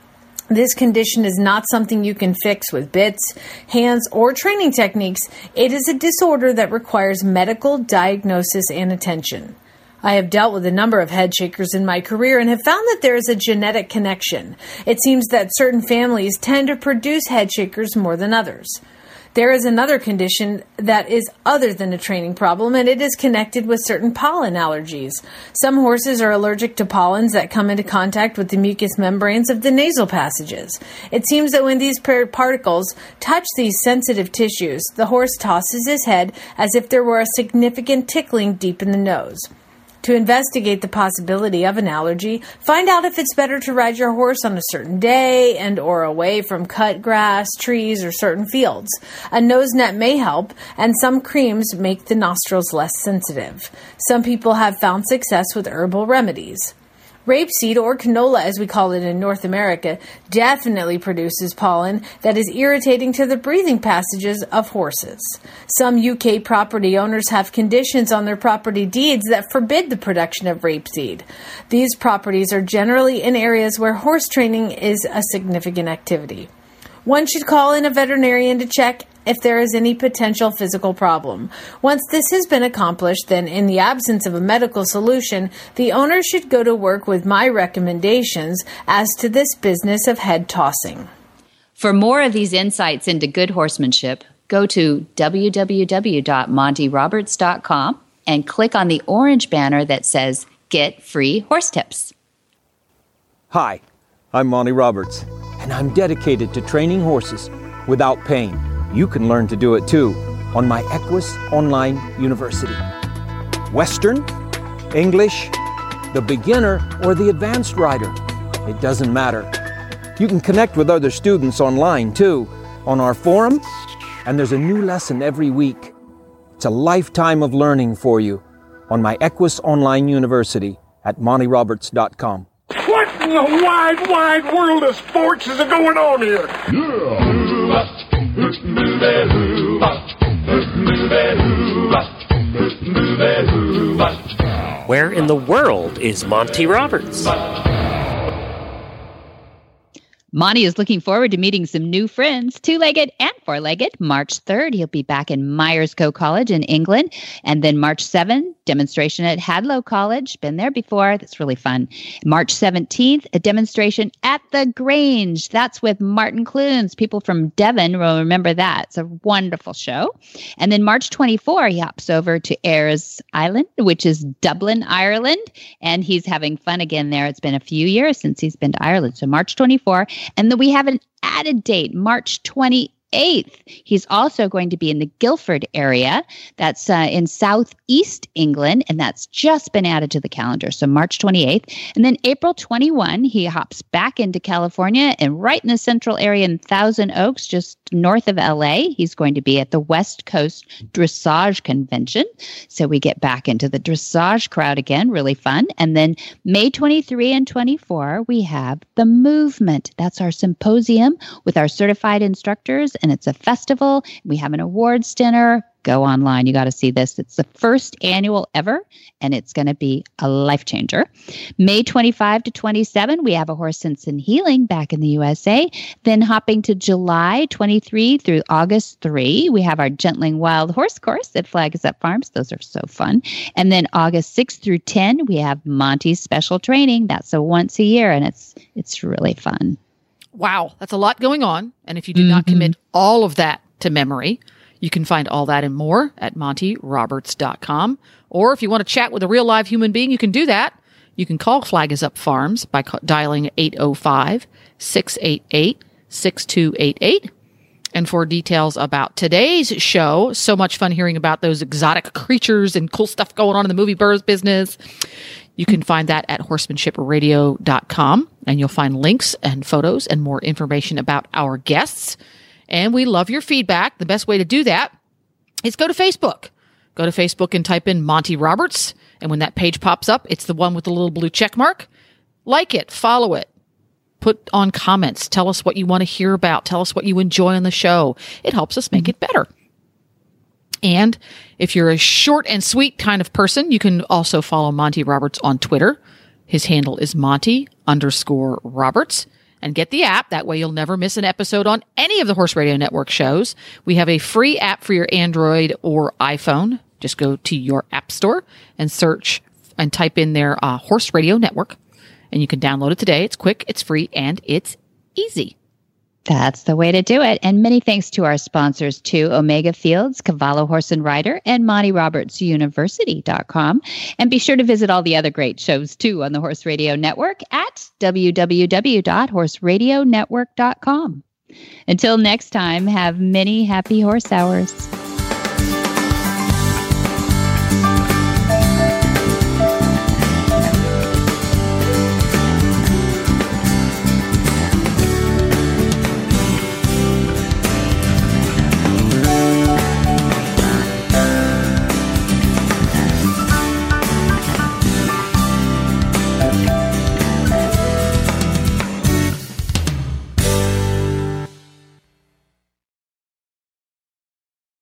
This condition is not something you can fix with bits, hands, or training techniques. It is a disorder that requires medical diagnosis and attention. I have dealt with a number of head shakers in my career and have found that there is a genetic connection. It seems that certain families tend to produce head shakers more than others. There is another condition that is other than a training problem, and it is connected with certain pollen allergies. Some horses are allergic to pollens that come into contact with the mucous membranes of the nasal passages. It seems that when these particles touch these sensitive tissues, the horse tosses his head as if there were a significant tickling deep in the nose. To investigate the possibility of an allergy, find out if it's better to ride your horse on a certain day and or away from cut grass, trees, or certain fields. A nose net may help, and some creams make the nostrils less sensitive. Some people have found success with herbal remedies. Rapeseed, or canola as we call it in North America, definitely produces pollen that is irritating to the breathing passages of horses. Some UK property owners have conditions on their property deeds that forbid the production of rapeseed. These properties are generally in areas where horse training is a significant activity. One should call in a veterinarian to check if there is any potential physical problem. Once this has been accomplished, then in the absence of a medical solution, the owner should go to work with my recommendations as to this business of head tossing. For more of these insights into good horsemanship, go to www.montyroberts.com and click on the orange banner that says Get Free Horse Tips. Hi, I'm Monty Roberts, and I'm dedicated to training horses without pain. You can learn to do it too on my Equus Online University. Western, English, the beginner, or the advanced rider. It doesn't matter. You can connect with other students online too, on our forum, and there's a new lesson every week. It's a lifetime of learning for you on my Equus Online University at montyroberts.com. What in the wide, wide world of sports is going on here? Where in the world is Monty Roberts? Monty is looking forward to meeting some new friends, two-legged and four-legged. March 3rd, he'll be back in Myerscough College in England. And then March 7th, demonstration at Hadlow College. Been there before. That's really fun. March 17th, a demonstration at the Grange. That's with Martin Clunes. People from Devon will remember that. It's a wonderful show. And then March 24, he hops over to Ayers Island, which is Dublin, Ireland. And he's having fun again there. It's been a few years since he's been to Ireland. So March 24. And then we have an added date, March 28th. He's also going to be in the Guildford area. That's in southeast England, and that's just been added to the calendar. So March 28th. And then April 21, he hops back into California and right in the central area in Thousand Oaks, just north of LA. He's going to be at the West Coast Dressage Convention. So we get back into the dressage crowd again. Really fun. And then May 23 and 24, we have The Movement. That's our symposium with our certified instructors. And it's a festival. We have an awards dinner, Go online. You got to see this. It's the first annual ever, and it's going to be a life changer. May 25 to 27, we have a Horse Sense and Healing back in the USA. Then hopping to July 23 through August 3, we have our Gentling Wild Horse Course at Flag Is Up Farms. Those are so fun. And then August 6 through 10, we have Monty's Special Training. That's a once a year, and it's really fun. Wow, that's a lot going on. And if you do not commit all of that to memory, you can find all that and more at MontyRoberts.com. Or if you want to chat with a real live human being, you can do that. You can call Flag Is Up Farms by dialing 805-688-6288. And for details about today's show, so much fun hearing about those exotic creatures and cool stuff going on in the movie birds business. You can find that at horsemanshipradio.com, and you'll find links and photos and more information about our guests. And we love your feedback. The best way to do that is go to Facebook. Go to Facebook and type in Monty Roberts. And when that page pops up, it's the one with the little blue check mark. Like it, follow it, put on comments. Tell us what you want to hear about. Tell us what you enjoy on the show. It helps us make it better. And if you're a short and sweet kind of person, you can also follow Monty Roberts on Twitter. His handle is Monty_Roberts. And get the app. That way you'll never miss an episode on any of the Horse Radio Network shows. We have a free app for your Android or iPhone. Just go to your app store and search and type in their Horse Radio Network. And you can download it today. It's quick, it's free, and it's easy. That's the way to do it. And many thanks to our sponsors too, Omega Fields, Cavallo Horse and Rider, and MontyRobertsUniversity.com. And be sure to visit all the other great shows too on the Horse Radio Network at www.horseradionetwork.com. Until next time, have many happy horse hours.